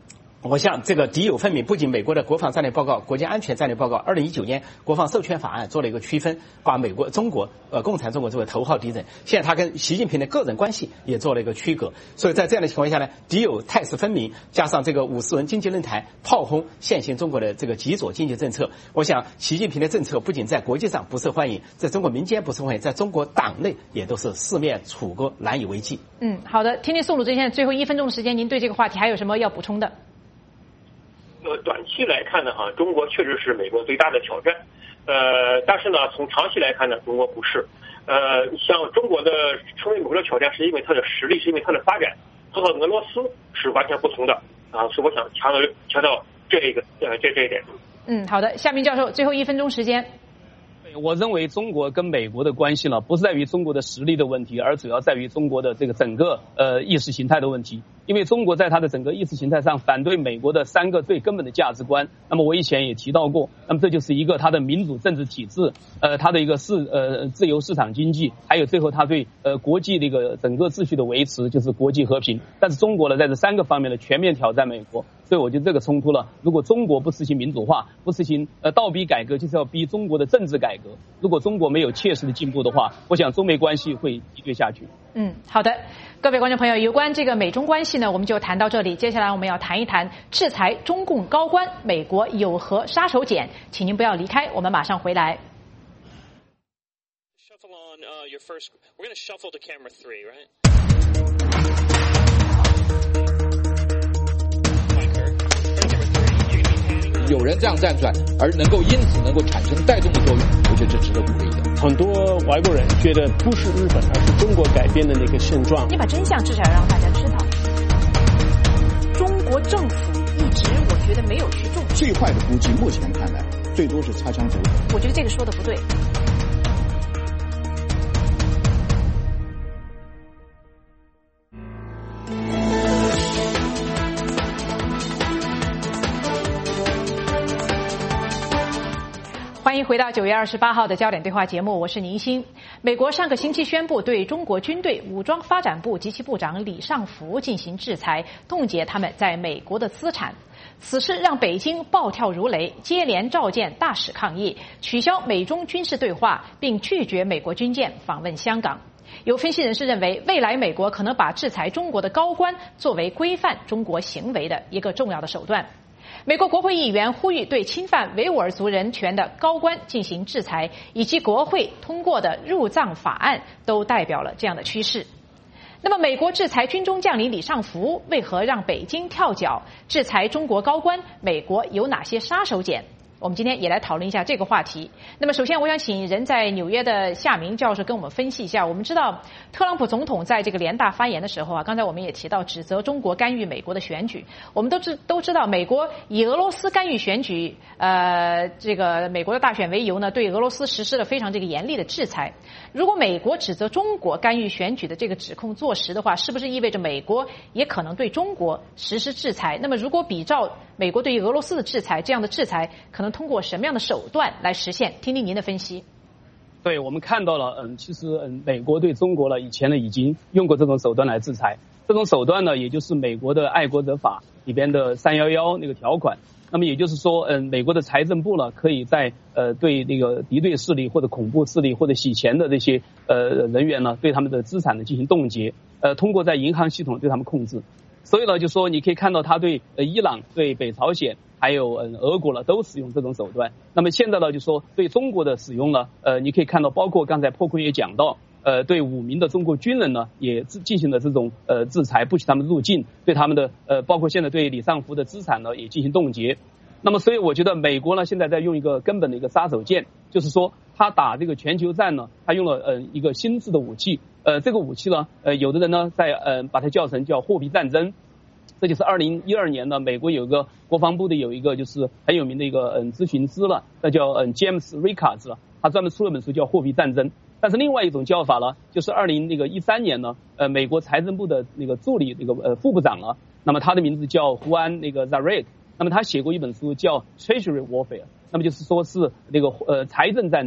S2: 我想这个敌友分明，不仅美国的国防战略报告、国家安全战略报告、二零一九年国防授权法案做了一个区分，把美国、中国、呃共产中国作为头号敌人。现在他跟习近平的个人关系也做了一个区隔。所以在这样的情况下呢，敌友态势分明，加上这个五十轮经济论坛炮轰现行中国的这个极左经济政策，我想习近平的政策不仅在国际上不受欢迎，在中国民间不受欢迎，在中国党内也都是四面楚歌，难以为继。嗯，
S1: 好的，听听宋鲁真先生最后一分钟的时间，您对这个话题还有什么要补充的？
S3: 呃，短期来看呢，哈，中国确实是美国最大的挑战，呃，但是呢，从长期来看呢，中国不是，呃，像中国的成为美国的挑战，是因为它的实力，是因为它的发展，它和俄罗斯是完全不同的啊，所以我想强调强调这个呃这这一点。
S1: 嗯，好的，夏明教授，最后一分钟时间。
S4: 我认为中国跟美国的关系呢，不是在于中国的实力的问题，而主要在于中国的这个整个呃意识形态的问题。因为中国在它的整个意识形态上反对美国的三个最根本的价值观。那么我以前也提到过，那么这就是一个它的民主政治体制，呃，它的一个市呃自由市场经济，还有最后它对呃国际这个整个秩序的维持，就是国际和平。但是中国呢，在这三个方面呢全面挑战美国。所以我觉得这个冲突了，如果中国不实行民主化，不实行呃倒逼改革，就是要逼中国的政治改革。如果中国没有切实的进步的话，我想中美关系会积兑下去。
S1: 嗯，好的，各位观众朋友，有关这个美中关系呢，我们就谈到这里。接下来我们要谈一谈制裁中共高官，美国有何杀手锏？请您不要离开，我们马上回来。
S5: Shuffle on uh, your first. We're going to shuffle to camera three, right?
S6: 有人这样站出来，而能够因此能够产生带动的作用，我觉得这值得鼓励的。
S7: 很多外国人觉得不是日本，而是中国改变的那个现状。
S1: 你把真相至少让大家知道，中国政府一直我觉得没有去重视。
S8: 最坏的估计，目前看来最多是擦枪走火。
S1: 我觉得这个说的不对。欢迎回到九月二十八号的焦点对话节目，我是宁鑫。美国上个星期宣布对中国军队武装发展部及其部长李尚福进行制裁，冻结他们在美国的资产。此事让北京暴跳如雷，接连召见大使抗议，取消美中军事对话，并拒绝美国军舰访问香港。有分析人士认为，未来美国可能把制裁中国的高官作为规范中国行为的一个重要的手段。美国国会议员呼吁对侵犯维吾尔族人权的高官进行制裁，以及国会通过的入藏法案都代表了这样的趋势。那么，美国制裁军中将领李尚福，为何让北京跳脚？制裁中国高官，美国有哪些杀手锏？我们今天也来讨论一下这个话题。那么首先我想请人在纽约的夏明教授跟我们分析一下。我们知道特朗普总统在这个联大发言的时候啊，刚才我们也提到指责中国干预美国的选举。我们都知都知道美国以俄罗斯干预选举呃这个美国的大选为由呢，对俄罗斯实施了非常这个严厉的制裁。如果美国指责中国干预选举的这个指控坐实的话，是不是意味着美国也可能对中国实施制裁？那么如果比照美国对于俄罗斯的制裁，这样的制裁可能通过什么样的手段来实现？听听您的分析。
S4: 对，我们看到了，嗯，其实嗯，美国对中国呢，以前呢已经用过这种手段来制裁。这种手段呢，也就是美国的爱国者法里边的三一一那个条款。那么也就是说，嗯，美国的财政部呢，可以在呃对那个敌对势力或者恐怖势力或者洗钱的这些呃人员呢，对他们的资产呢进行冻结，呃，通过在银行系统对他们控制。所以呢，就说你可以看到他对呃伊朗、对北朝鲜还有嗯俄国呢都使用这种手段。那么现在呢，就说对中国的使用呢，呃，你可以看到，包括刚才破坤也讲到，呃，对五名的中国军人呢也进行了这种呃制裁，不许他们入境，对他们的呃，包括现在对李尚福的资产呢也进行冻结。那么，所以我觉得美国呢现在在用一个根本的一个杀手锏，就是说他打这个全球战呢，他用了呃一个新式的武器。呃，这个武器呢，呃，有的人呢在呃把它叫成叫货币战争。这就是二零一二年呢，美国有个国防部的有一个就是很有名的一个嗯咨询师了，那叫嗯 James Rickards 了，他专门出了本书叫《货币战争》。但是另外一种叫法呢，就是二零那个一三年呢，呃，美国财政部的那个助理那个呃副部长了，那么他的名字叫胡安那个 Zarek， 那么他写过一本书叫《Treasury Warfare》，那么就是说是那个呃财政战争。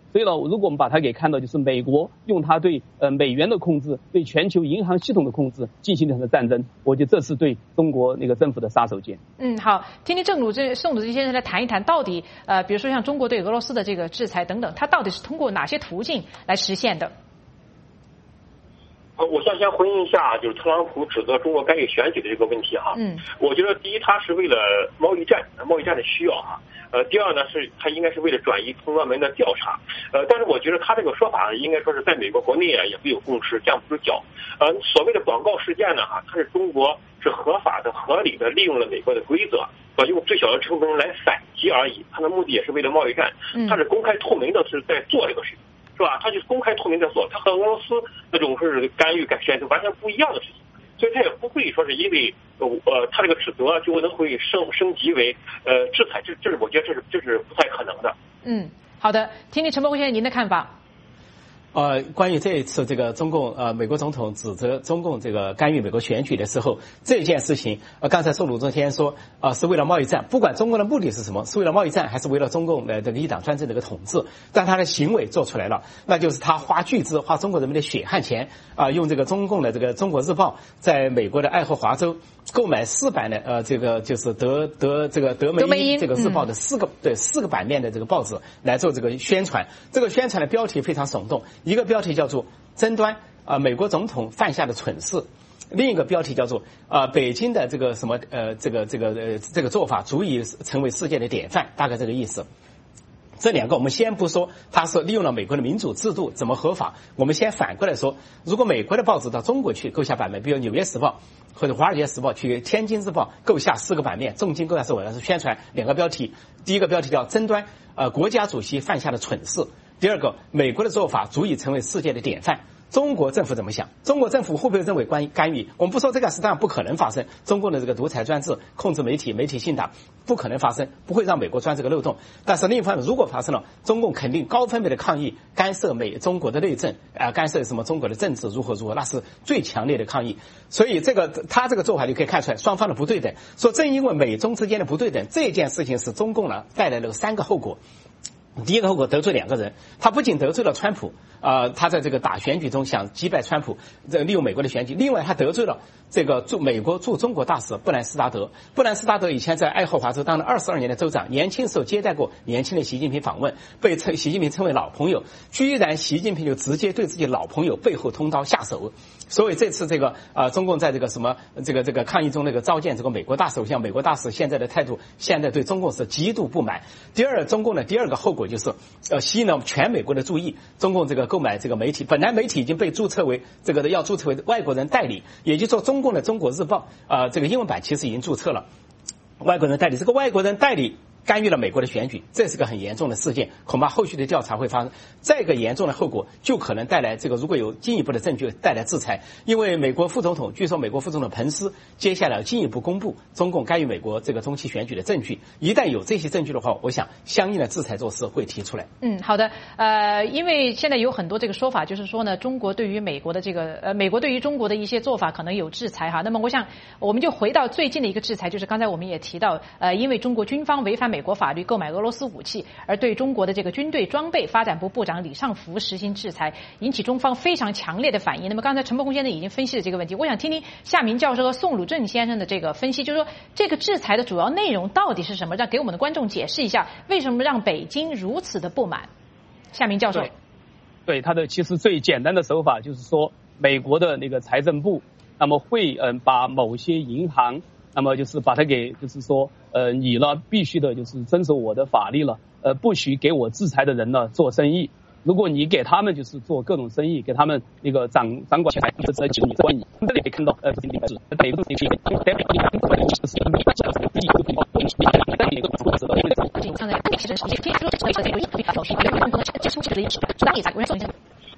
S4: 所以呢，如果我们把它给看到，就是美国用它对呃美元的控制、对全球银行系统的控制进行了战争，我觉得这是对中国那个政府的杀手锏。嗯，
S1: 好，听听郑鲁这宋鲁正先生来谈一谈，到底呃，比如说像中国对俄罗斯的这个制裁等等，它到底是通过哪些途径来实现的？
S3: 呃，我想先回应一下，就是特朗普指责中国干预选举的这个问题哈。嗯，我觉得第一，他是为了贸易战，贸易战的需要哈。呃，第二呢，是他应该是为了转移通俄门的调查。呃，但是我觉得他这个说法应该说是在美国国内啊也没有共识，站不住脚。呃，所谓的广告事件呢哈，它是中国是合法的、合理的利用了美国的规则，呃，用最小的成本来反击而已。他的目的也是为了贸易战，他是公开透明的是在做这个事情。是吧？他就是公开透明在做，他和俄罗斯那种是干预改选是完全不一样的事情，所以他也不会说是因为呃他这个指责就能会升升级为呃制裁，这这是我觉得这是这是不太可能的。
S1: 嗯，好的，听听陈伯辉先生您的看法。
S2: 呃，关于这一次这个中共呃美国总统指责中共这个干预美国选举的时候，这件事情，呃，刚才宋鲁正先生说，啊、呃，是为了贸易战，不管中共的目的是什么，是为了贸易战还是为了中共的这个一党专政的一个统治，但他的行为做出来了，那就是他花巨资，花中国人民的血汗钱啊、呃，用这个中共的这个《中国日报》在美国的爱荷华州购买四版的呃这个就是德德这个德梅因这个日报的四个、嗯、对四个版面的这个报纸来做这个宣传，这个宣传的标题非常耸动。一个标题叫做争端啊、呃，美国总统犯下的蠢事；另一个标题叫做啊、呃，北京的这个什么呃，这个这个呃这个做法足以成为世界的典范，大概这个意思。这两个我们先不说，他是利用了美国的民主制度怎么合法，我们先反过来说，如果美国的报纸到中国去购下版面，比如《纽约时报》或者《华尔街时报》去《天津日报》购下四个版面，重金购下是我要是宣传两个标题，第一个标题叫争端，呃，国家主席犯下的蠢事。第二个，美国的做法足以成为世界的典范。中国政府怎么想？中国政府会不会认为关干预？我们不说这个是当然不可能发生，中共的这个独裁专制控制媒体、媒体信党不可能发生，不会让美国钻这个漏洞。但是另一方面，如果发生了，中共肯定高分贝的抗议，干涉美中国的内政，啊、呃，干涉什么中国的政治如何如何，那是最强烈的抗议。所以这个他这个做法就可以看出来双方的不对等。说正因为美中之间的不对等，这件事情使中共呢带来了三个后果。第一个后果得罪两个人，他不仅得罪了川普，啊、呃，他在这个打选举中想击败川普，这利用美国的选举。另外，他得罪了这个驻美国驻中国大使布兰斯达德。布兰斯达德以前在爱荷华州当了二十二年的州长，年轻时候接待过年轻的习近平访问，被称习近平称为老朋友。居然习近平就直接对自己老朋友背后通刀下手。所以这次这个啊、呃，中共在这个什么这个这个抗议中那个召见这个美国大首相，美国大使现在的态度，现在对中共是极度不满。第二，中共的第二个后果就是呃吸引了全美国的注意。中共这个购买这个媒体，本来媒体已经被注册为这个的要注册为外国人代理，也就是说中共的《中国日报》啊、呃、这个英文版其实已经注册了外国人代理，这个外国人代理干预了美国的选举，这是个很严重的事件，恐怕后续的调查会发生。这个严重的后果就可能带来这个，如果有进一步的证据带来制裁，因为美国副总统，据说美国副总统彭斯接下来要进一步公布中共干预美国这个中期选举的证据，一旦有这些证据的话，我想相应的制裁措施会提出来。
S1: 嗯，好的，呃，因为现在有很多这个说法，就是说呢，中国对于美国的这个呃，美国对于中国的一些做法可能有制裁哈。那么我想我们就回到最近的一个制裁，就是刚才我们也提到，呃，因为中国军方违反美国法律购买俄罗斯武器，而对中国的这个军队装备发展部部长李尚福实行制裁，引起中方非常强烈的反应。那么刚才陈伯宏先生已经分析了这个问题，我想听听夏明教授和宋鲁正先生的这个分析，就是说这个制裁的主要内容到底是什么，让给我们的观众解释一下为什么让北京如此的不满。夏明教授，
S4: 对，对他的其实最简单的手法就是说，美国的那个财政部那么会嗯、呃、把某些银行，那么就是把它给就是说呃你呢必须的就是遵守我的法律了，呃不许给我制裁的人呢做生意。如果你给他们就是做各种生意，给他们那个掌掌管钱财，这是几个你关你。这里可以看到，呃，这里是北部地区，代表你这个是第一个第一个第一个负责的会长。刚才其实是天说这个有一个表示，有很多这出这个历史，哪里才我说一下。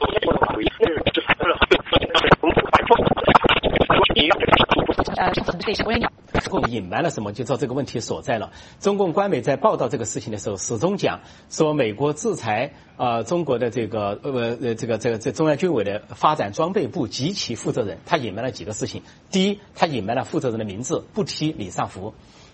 S1: 呃，政府对这我也讲。
S2: 中共隐瞒了什么，就知道这个问题所在了。中共官媒在报道这个事情的时候，始终讲说美国制裁啊、呃、中国的这个呃呃这个这个这中央军委的发展装备部及其负责人，他隐瞒了几个事情。第一，他隐瞒了负责人的名字，不提李尚福。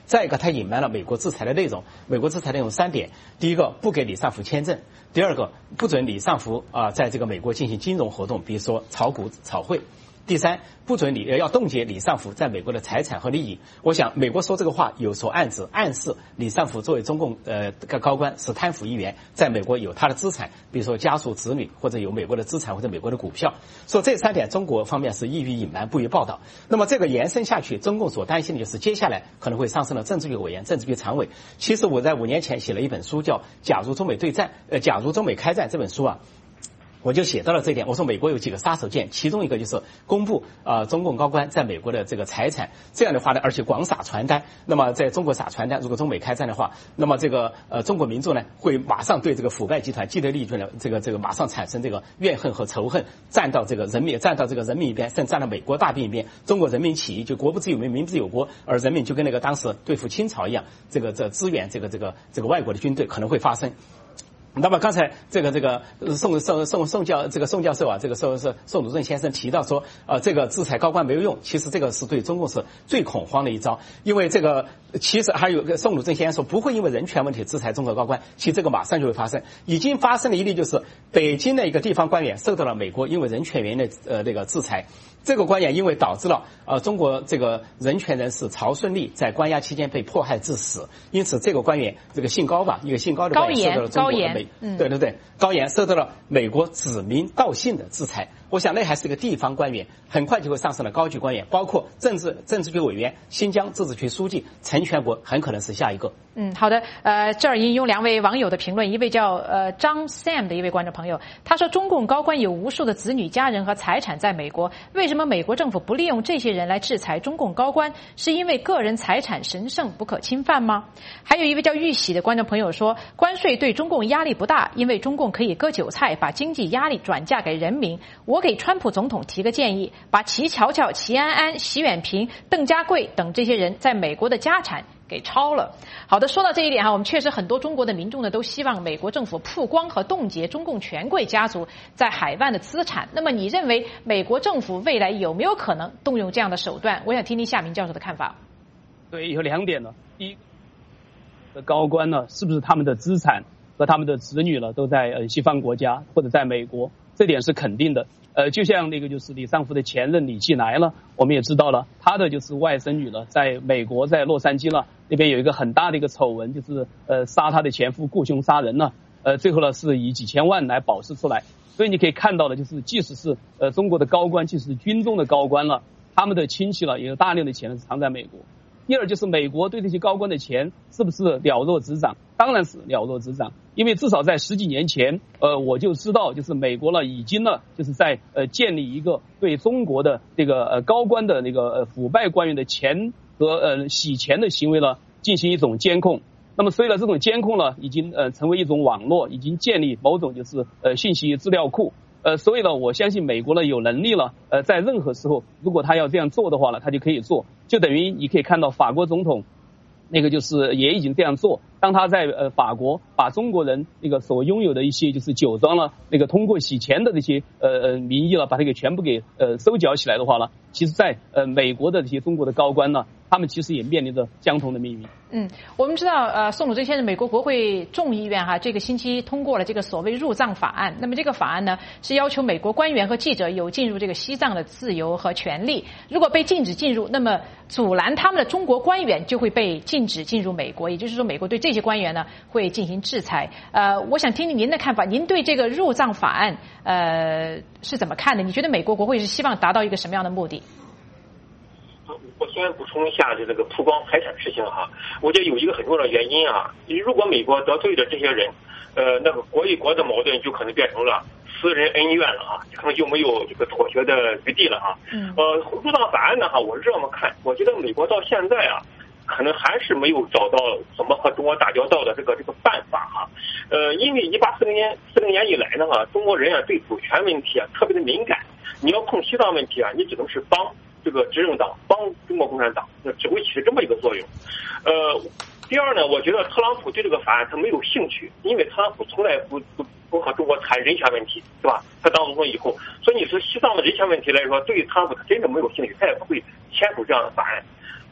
S2: 再一个，他隐瞒了美国制裁的内容。美国制裁内容三点：第一个，不给李尚福签证；第二个，不准李尚福啊、呃、在这个美国进行金融活动，比如说炒股、炒汇。第三，不准李要冻结李尚福在美国的财产和利益。我想，美国说这个话有所暗指，暗示李尚福作为中共呃高官是贪腐一员，在美国有他的资产，比如说家属、子女，或者有美国的资产或者美国的股票。说这三点，中国方面是易于隐瞒，不予报道。那么这个延伸下去，中共所担心的就是接下来可能会上升到政治局委员、政治局常委。其实我在五年前写了一本书，叫《假如中美对战》，呃，假如中美开战这本书啊。我就写到了这一点，我说美国有几个杀手锏，其中一个就是公布啊、呃、中共高官在美国的这个财产，这样的话呢，而且广撒传单。那么在中国撒传单，如果中美开战的话，那么这个呃中国民众呢会马上对这个腐败集团既得利益的这个这个马上产生这个怨恨和仇恨，站到这个人民站到这个人民一边，甚至站到美国大兵一边。中国人民起义就国不自有民，民不自有国，而人民就跟那个当时对付清朝一样，这个这支援这个这个这个外国的军队可能会发生。那么刚才这个这个宋宋宋宋教这个宋教授啊，这个宋是宋祖正先生提到说，呃，这个制裁高官没有用，其实这个是对中共是最恐慌的一招，因为这个其实还有个宋祖正先生说不会因为人权问题制裁中国高官，其实这个马上就会发生，已经发生的一例就是北京的一个地方官员受到了美国因为人权原因的呃那个制裁。这个官员因为导致了呃中国这个人权人士曹顺利在关押期间被迫害致死，因此这个官员这个姓高吧，一个姓高的官员受到了中国的美，嗯，对对对，高岩受到了美国指名道姓的制裁。我想那还是个地方官员，很快就会上升了高级官员，包括政治政治局委员、新疆自治区书记陈全国，很可能是下一个。
S1: 嗯，好的。呃，这儿引用两位网友的评论，一位叫呃张 Sam 的一位观众朋友，他说中共高官有无数的子女、家人和财产在美国，为什么美国政府不利用这些人来制裁中共高官？是因为个人财产神圣不可侵犯吗？还有一位叫玉喜的观众朋友说，关税对中共压力不大，因为中共可以割韭菜，把经济压力转嫁给人民。我给川普总统提个建议，把齐乔乔、齐安安、习远平、邓家贵等这些人在美国的家产给抄了。好的，说到这一点哈，我们确实很多中国的民众呢都希望美国政府曝光和冻结中共权贵家族在海外的资产。那么你认为美国政府未来有没有可能动用这样的手段？我想听听夏明教授的看法。
S4: 对，有两点呢。第一，的高官呢，是不是他们的资产和他们的子女呢都在呃西方国家或者在美国？这点是肯定的。呃，就像那个就是李尚福的前任李继来了，我们也知道了，他的就是外甥女了，在美国，在洛杉矶了，那边有一个很大的一个丑闻，就是呃杀他的前夫，雇凶杀人了，呃，最后呢是以几千万来保释出来。所以你可以看到的，就是即使是呃中国的高官，即使是军中的高官了，他们的亲戚了，也有大量的钱是藏在美国。第二就是美国对这些高官的钱是不是了若指掌？当然是了若指掌，因为至少在十几年前，呃，我就知道，就是美国呢已经呢就是在呃建立一个对中国的这个呃高官的那个呃腐败官员的钱和呃洗钱的行为呢进行一种监控。那么所以呢，这种监控呢已经呃成为一种网络，已经建立某种就是呃信息资料库。呃，所以呢，我相信美国呢有能力了，呃，在任何时候，如果他要这样做的话呢，他就可以做，就等于你可以看到法国总统，那个就是也已经这样做。当他在呃法国把中国人那个所拥有的一些就是酒庄了，那个通过洗钱的这些呃呃名义了，把它给全部给呃收缴起来的话呢，其实在呃美国的这些中国的高官呢，他们其实也面临着相同的命运。
S1: 嗯，我们知道，呃，宋鲁正先生，美国国会众议院哈，这个星期通过了这个所谓入藏法案。那么这个法案呢，是要求美国官员和记者有进入这个西藏的自由和权利。如果被禁止进入，那么阻拦他们的中国官员就会被禁止进入美国。也就是说，美国对这些官员呢会进行制裁。呃，我想听听您的看法，您对这个入藏法案呃是怎么看的？你觉得美国国会是希望达到一个什么样的目的？
S3: 我先补充一下这个曝光财产事情哈，我觉得有一个很重要的原因啊，如果美国得罪的这些人，呃，那个国与国的矛盾就可能变成了私人恩怨了啊，可能就没有这个妥协的余地了啊。嗯。呃，入藏法案呢哈，我是这么看，我觉得美国到现在啊，可能还是没有找到怎么和中国打交道的这个这个办法哈。呃，因为一八四零年四零年以来呢哈，中国人啊对主权问题啊特别的敏感，你要碰西藏问题啊，你只能是帮这个执政党，帮中国共产党，那只会起着这么一个作用。呃，第二呢，我觉得特朗普对这个法案他没有兴趣，因为特朗普从来不不不和中国谈人权问题，对吧？他当总统以后，所以你说西藏的人权问题来说，对于特朗普他真的没有兴趣，他也不会签署这样的法案。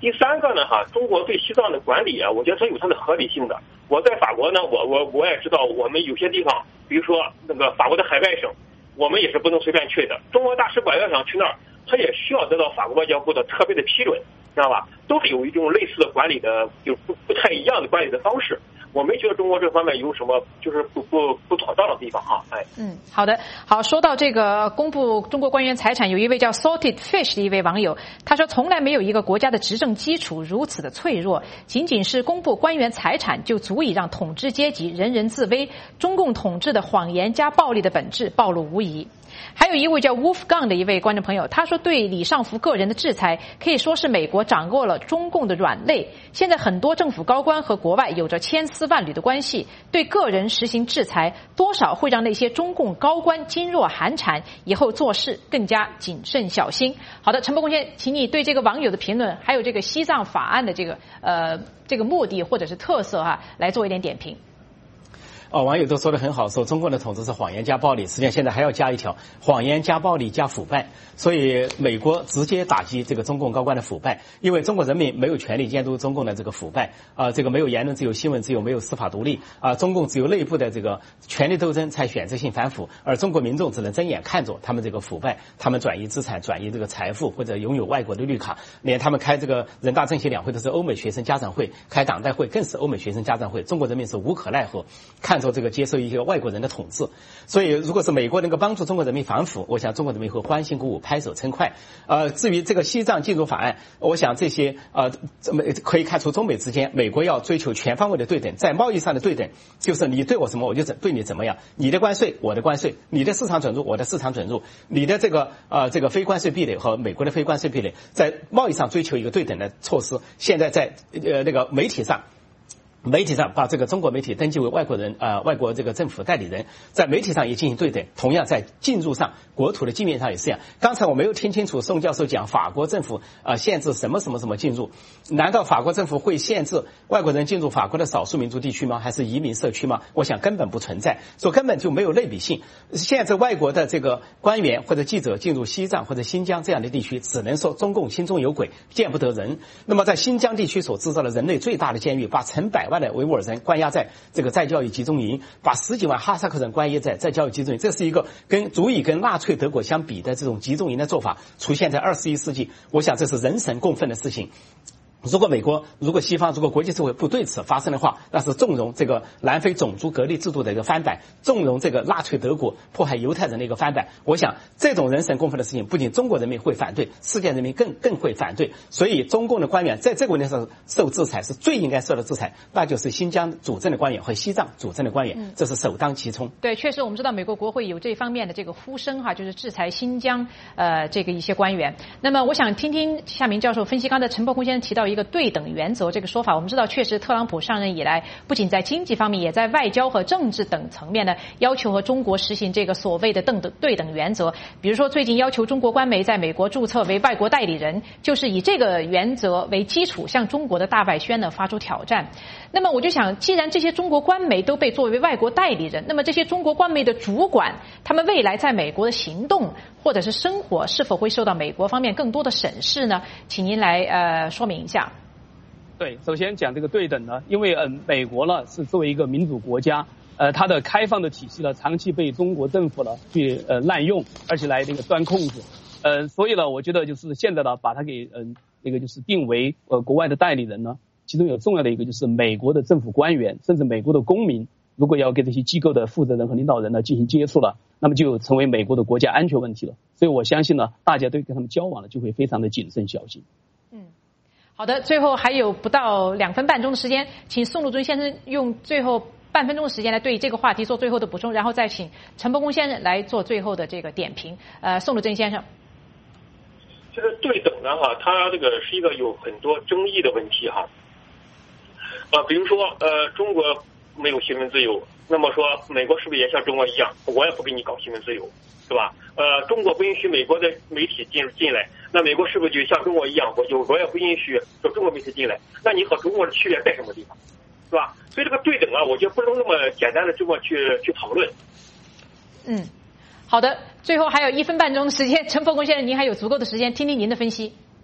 S3: 第三个呢哈，中国对西藏的管理啊，我觉得它有它的合理性的。我在法国呢，我我我也知道，我们有些地方，比如说那个法国的海外省，我们也是不能随便去的。中国大使馆要想去那儿，他也需要得到法国外交部的特别的批准，知道吧？都是有一种类似的管理的，就不不太一样的管理的方式。我没觉得中国这方面有什么就是不不不妥当的地方哈，哎。
S1: 嗯，好的，好，说到这个公布中国官员财产，有一位叫 Salted Fish 的一位网友，他说从来没有一个国家的执政基础如此的脆弱，仅仅是公布官员财产就足以让统治阶级人人自危，中共统治的谎言加暴力的本质暴露无遗。还有一位叫 Wolfgang 的一位观众朋友，他说对李尚福个人的制裁可以说是美国掌握了中共的软肋，现在很多政府高官和国外有着千丝万缕的关系，对个人实行制裁多少会让那些中共高官噤若寒蝉，以后做事更加谨慎小心。好的，陈伯公先，请你对这个网友的评论还有这个西藏法案的这个呃这个目的或者是特色哈、啊、来做一点点评。
S2: 哦，网友都说得很好，说中共的统治是谎言加暴力，实际上现在还要加一条谎言加暴力加腐败。所以美国直接打击这个中共高官的腐败，因为中国人民没有权利监督中共的这个腐败啊、呃，这个没有言论自由、新闻自由，没有司法独立啊、呃，中共只有内部的这个权力斗争才选择性反腐，而中国民众只能睁眼看着他们这个腐败，他们转移资产、转移这个财富或者拥有外国的绿卡，连他们开这个人大政协两会都是欧美学生家长会，开党代会更是欧美学生家长会，中国人民是无可奈何，看着这个接受一些外国人的统治。所以如果是美国能够帮助中国人民反腐，我想中国人民会欢欣鼓舞，拍手称快。呃，至于这个西藏进入法案，我想这些呃，可以看出中美之间，美国要追求全方位的对等，在贸易上的对等，就是你对我什么我就对你怎么样，你的关税我的关税，你的市场准入我的市场准入，你的这个呃这个非关税壁垒和美国的非关税壁垒，在贸易上追求一个对等的措施。现在在呃那个媒体上。媒体上把这个中国媒体登记为外国人呃外国这个政府代理人，在媒体上也进行对等，同样在进入上国土的界面上也是这样。刚才我没有听清楚宋教授讲法国政府呃限制什么什么什么进入，难道法国政府会限制外国人进入法国的少数民族地区吗？还是移民社区吗？我想根本不存在，所以根本就没有类比性。限制外国的这个官员或者记者进入西藏或者新疆这样的地区，只能说中共心中有鬼，见不得人。那么在新疆地区所制造的人类最大的监狱，把成百万的维吾尔人关押在这个再教育集中营，把十几万哈萨克人关押在再教育集中营，这是一个跟足以跟纳粹德国相比的这种集中营的做法，出现在二十一世纪，我想这是人神共愤的事情。如果美国、如果西方、如果国际社会不对此发生的话，那是纵容这个南非种族隔离制度的一个翻版，纵容这个纳粹德国迫害犹太人的一个翻版。我想这种人神共愤的事情，不仅中国人民会反对，世界人民更更会反对。所以中共的官员在这个问题上受制裁，是最应该受的制裁，那就是新疆主政的官员和西藏主政的官员，这是首当其冲。
S1: 对，确实我们知道美国国会有这方面的这个呼声哈，就是制裁新疆呃这个一些官员。那么我想听听夏明教授分析，刚才陈伯公先生提到一个对等原则这个说法，我们知道确实特朗普上任以来，不仅在经济方面，也在外交和政治等层面呢，要求和中国实行这个所谓的等等对等原则。比如说最近要求中国官媒在美国注册为外国代理人，就是以这个原则为基础向中国的大外宣呢发出挑战。那么我就想，既然这些中国官媒都被作为外国代理人，那么这些中国官媒的主管，他们未来在美国的行动或者是生活，是否会受到美国方面更多的审视呢？请您来呃说明一下。
S4: 对，首先讲这个对等呢，因为嗯、呃，美国呢是作为一个民主国家，呃，它的开放的体系呢，长期被中国政府呢去呃滥用，而且来这个钻空子，呃，所以呢，我觉得就是现在呢，把它给嗯、呃、那个就是定为呃国外的代理人呢，其中有重要的一个就是美国的政府官员，甚至美国的公民，如果要跟这些机构的负责人和领导人呢进行接触了，那么就成为美国的国家安全问题了。所以我相信呢，大家对跟他们交往呢就会非常的谨慎小心。
S1: 嗯。好的，最后还有不到两分半钟的时间，请宋陆尊先生用最后半分钟的时间来对这个话题做最后的补充，然后再请陈伯公先生来做最后的这个点评。呃，宋陆尊先生，
S3: 这个对等呢哈，它这个是一个有很多争议的问题哈。呃，比如说呃，中国没有新闻自由，那么说美国是不是也像中国一样，我也不给你搞新闻自由，是吧？呃，中国不允许美国的媒体进进来，那美国是不是就像中国一样，我就我也不允许说中国媒体进来？那你和中国的区别在什么地方，是吧？所以这个对等啊，我觉得不能那么简单的这么去去讨论。
S1: 嗯，好的，最后还有一分半钟的时间，陈伯公先生，您还有足够的时间听听您的分析。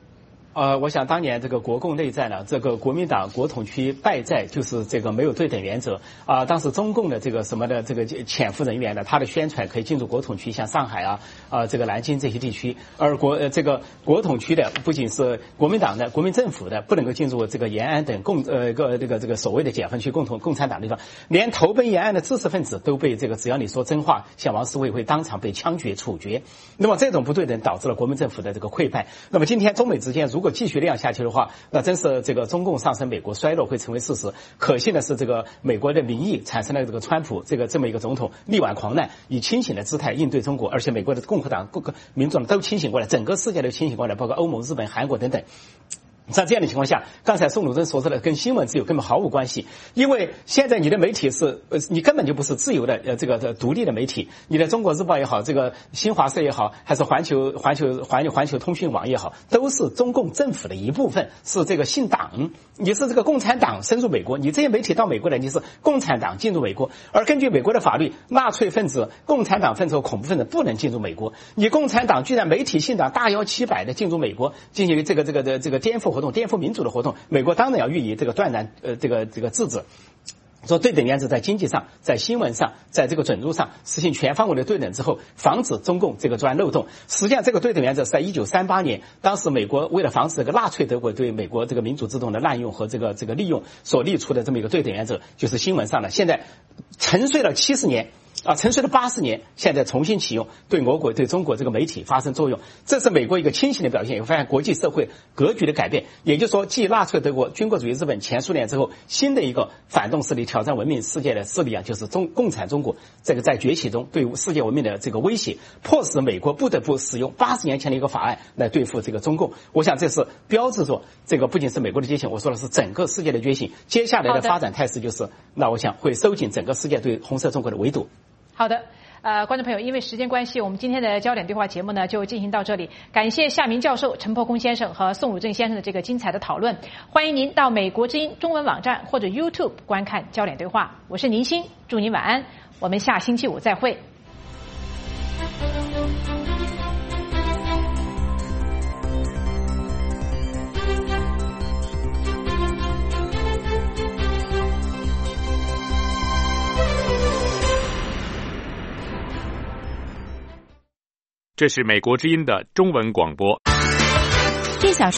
S2: 呃，我想当年这个国共内战呢，这个国民党国统区败在就是这个没有对等原则啊、呃。当时中共的这个什么的这个潜伏人员呢，他的宣传可以进入国统区，像上海啊、啊、呃、这个南京这些地区，而国呃这个国统区的不仅是国民党的国民政府的不能够进入这个延安等共呃个这个这个所谓的解放区共同共产党地方，连投奔延安的知识分子都被这个只要你说真话，像王世卫会当场被枪决处决。那么这种不对等导致了国民政府的这个溃败。那么今天中美之间如果继续这样下去的话，那真是这个中共上升，美国衰落会成为事实。可惜的是，这个美国的民意产生了这个川普这个这么一个总统力挽狂澜，以清醒的姿态应对中国，而且美国的共和党各个民众都清醒过来，整个世界都清醒过来，包括欧盟、日本、韩国等等。在这样的情况下，刚才宋鲁珍所说的跟新闻自由根本毫无关系，因为现在你的媒体是呃，你根本就不是自由的呃这个的独立的媒体，你的中国日报也好，这个新华社也好，还是环球环球环球环球通讯网也好，都是中共政府的一部分，是这个信党，你是这个共产党深入美国，你这些媒体到美国来，你是共产党进入美国，而根据美国的法律，纳粹分子、共产党分子和恐怖分子不能进入美国，你共产党居然媒体信党大摇七摆的进入美国，进行这个这个的这个颠覆活动、颠覆民主的活动，美国当然要予以这个断然呃这个这个制止。说对等原则在经济上、在新闻上、在这个准入上实行全方位的对等之后，防止中共这个钻漏洞。实际上，这个对等原则是在一九三八年，当时美国为了防止这个纳粹德国对美国这个民主制度的滥用和这个这个利用所立出的这么一个对等原则，就是新闻上的。现在沉睡了七十年。啊，沉睡了八十年，现在重新启用，对俄国、对中国这个媒体发生作用，这是美国一个清醒的表现，也发现国际社会格局的改变。也就是说，继纳粹德国、军国主义日本、前苏联之后，新的一个反动势力挑战文明世界的势力啊，就是中共产中国这个在崛起中对世界文明的这个威胁，迫使美国不得不使用八十年前的一个法案来对付这个中共。我想这是标志着这个不仅是美国的觉醒，我说的是整个世界的觉醒。接下来的发展态势就是，那我想会收紧整个世界对红色中国的围堵。
S1: 好的，呃，观众朋友，因为时间关系，我们今天的焦点对话节目呢就进行到这里。感谢夏明教授、陈破空先生和宋鲁正先生的这个精彩的讨论。欢迎您到美国之音中文网站或者 YouTube 观看焦点对话。我是宁欣，祝您晚安，我们下星期五再会。
S9: 这是美国之音的中文广播。
S10: 这小时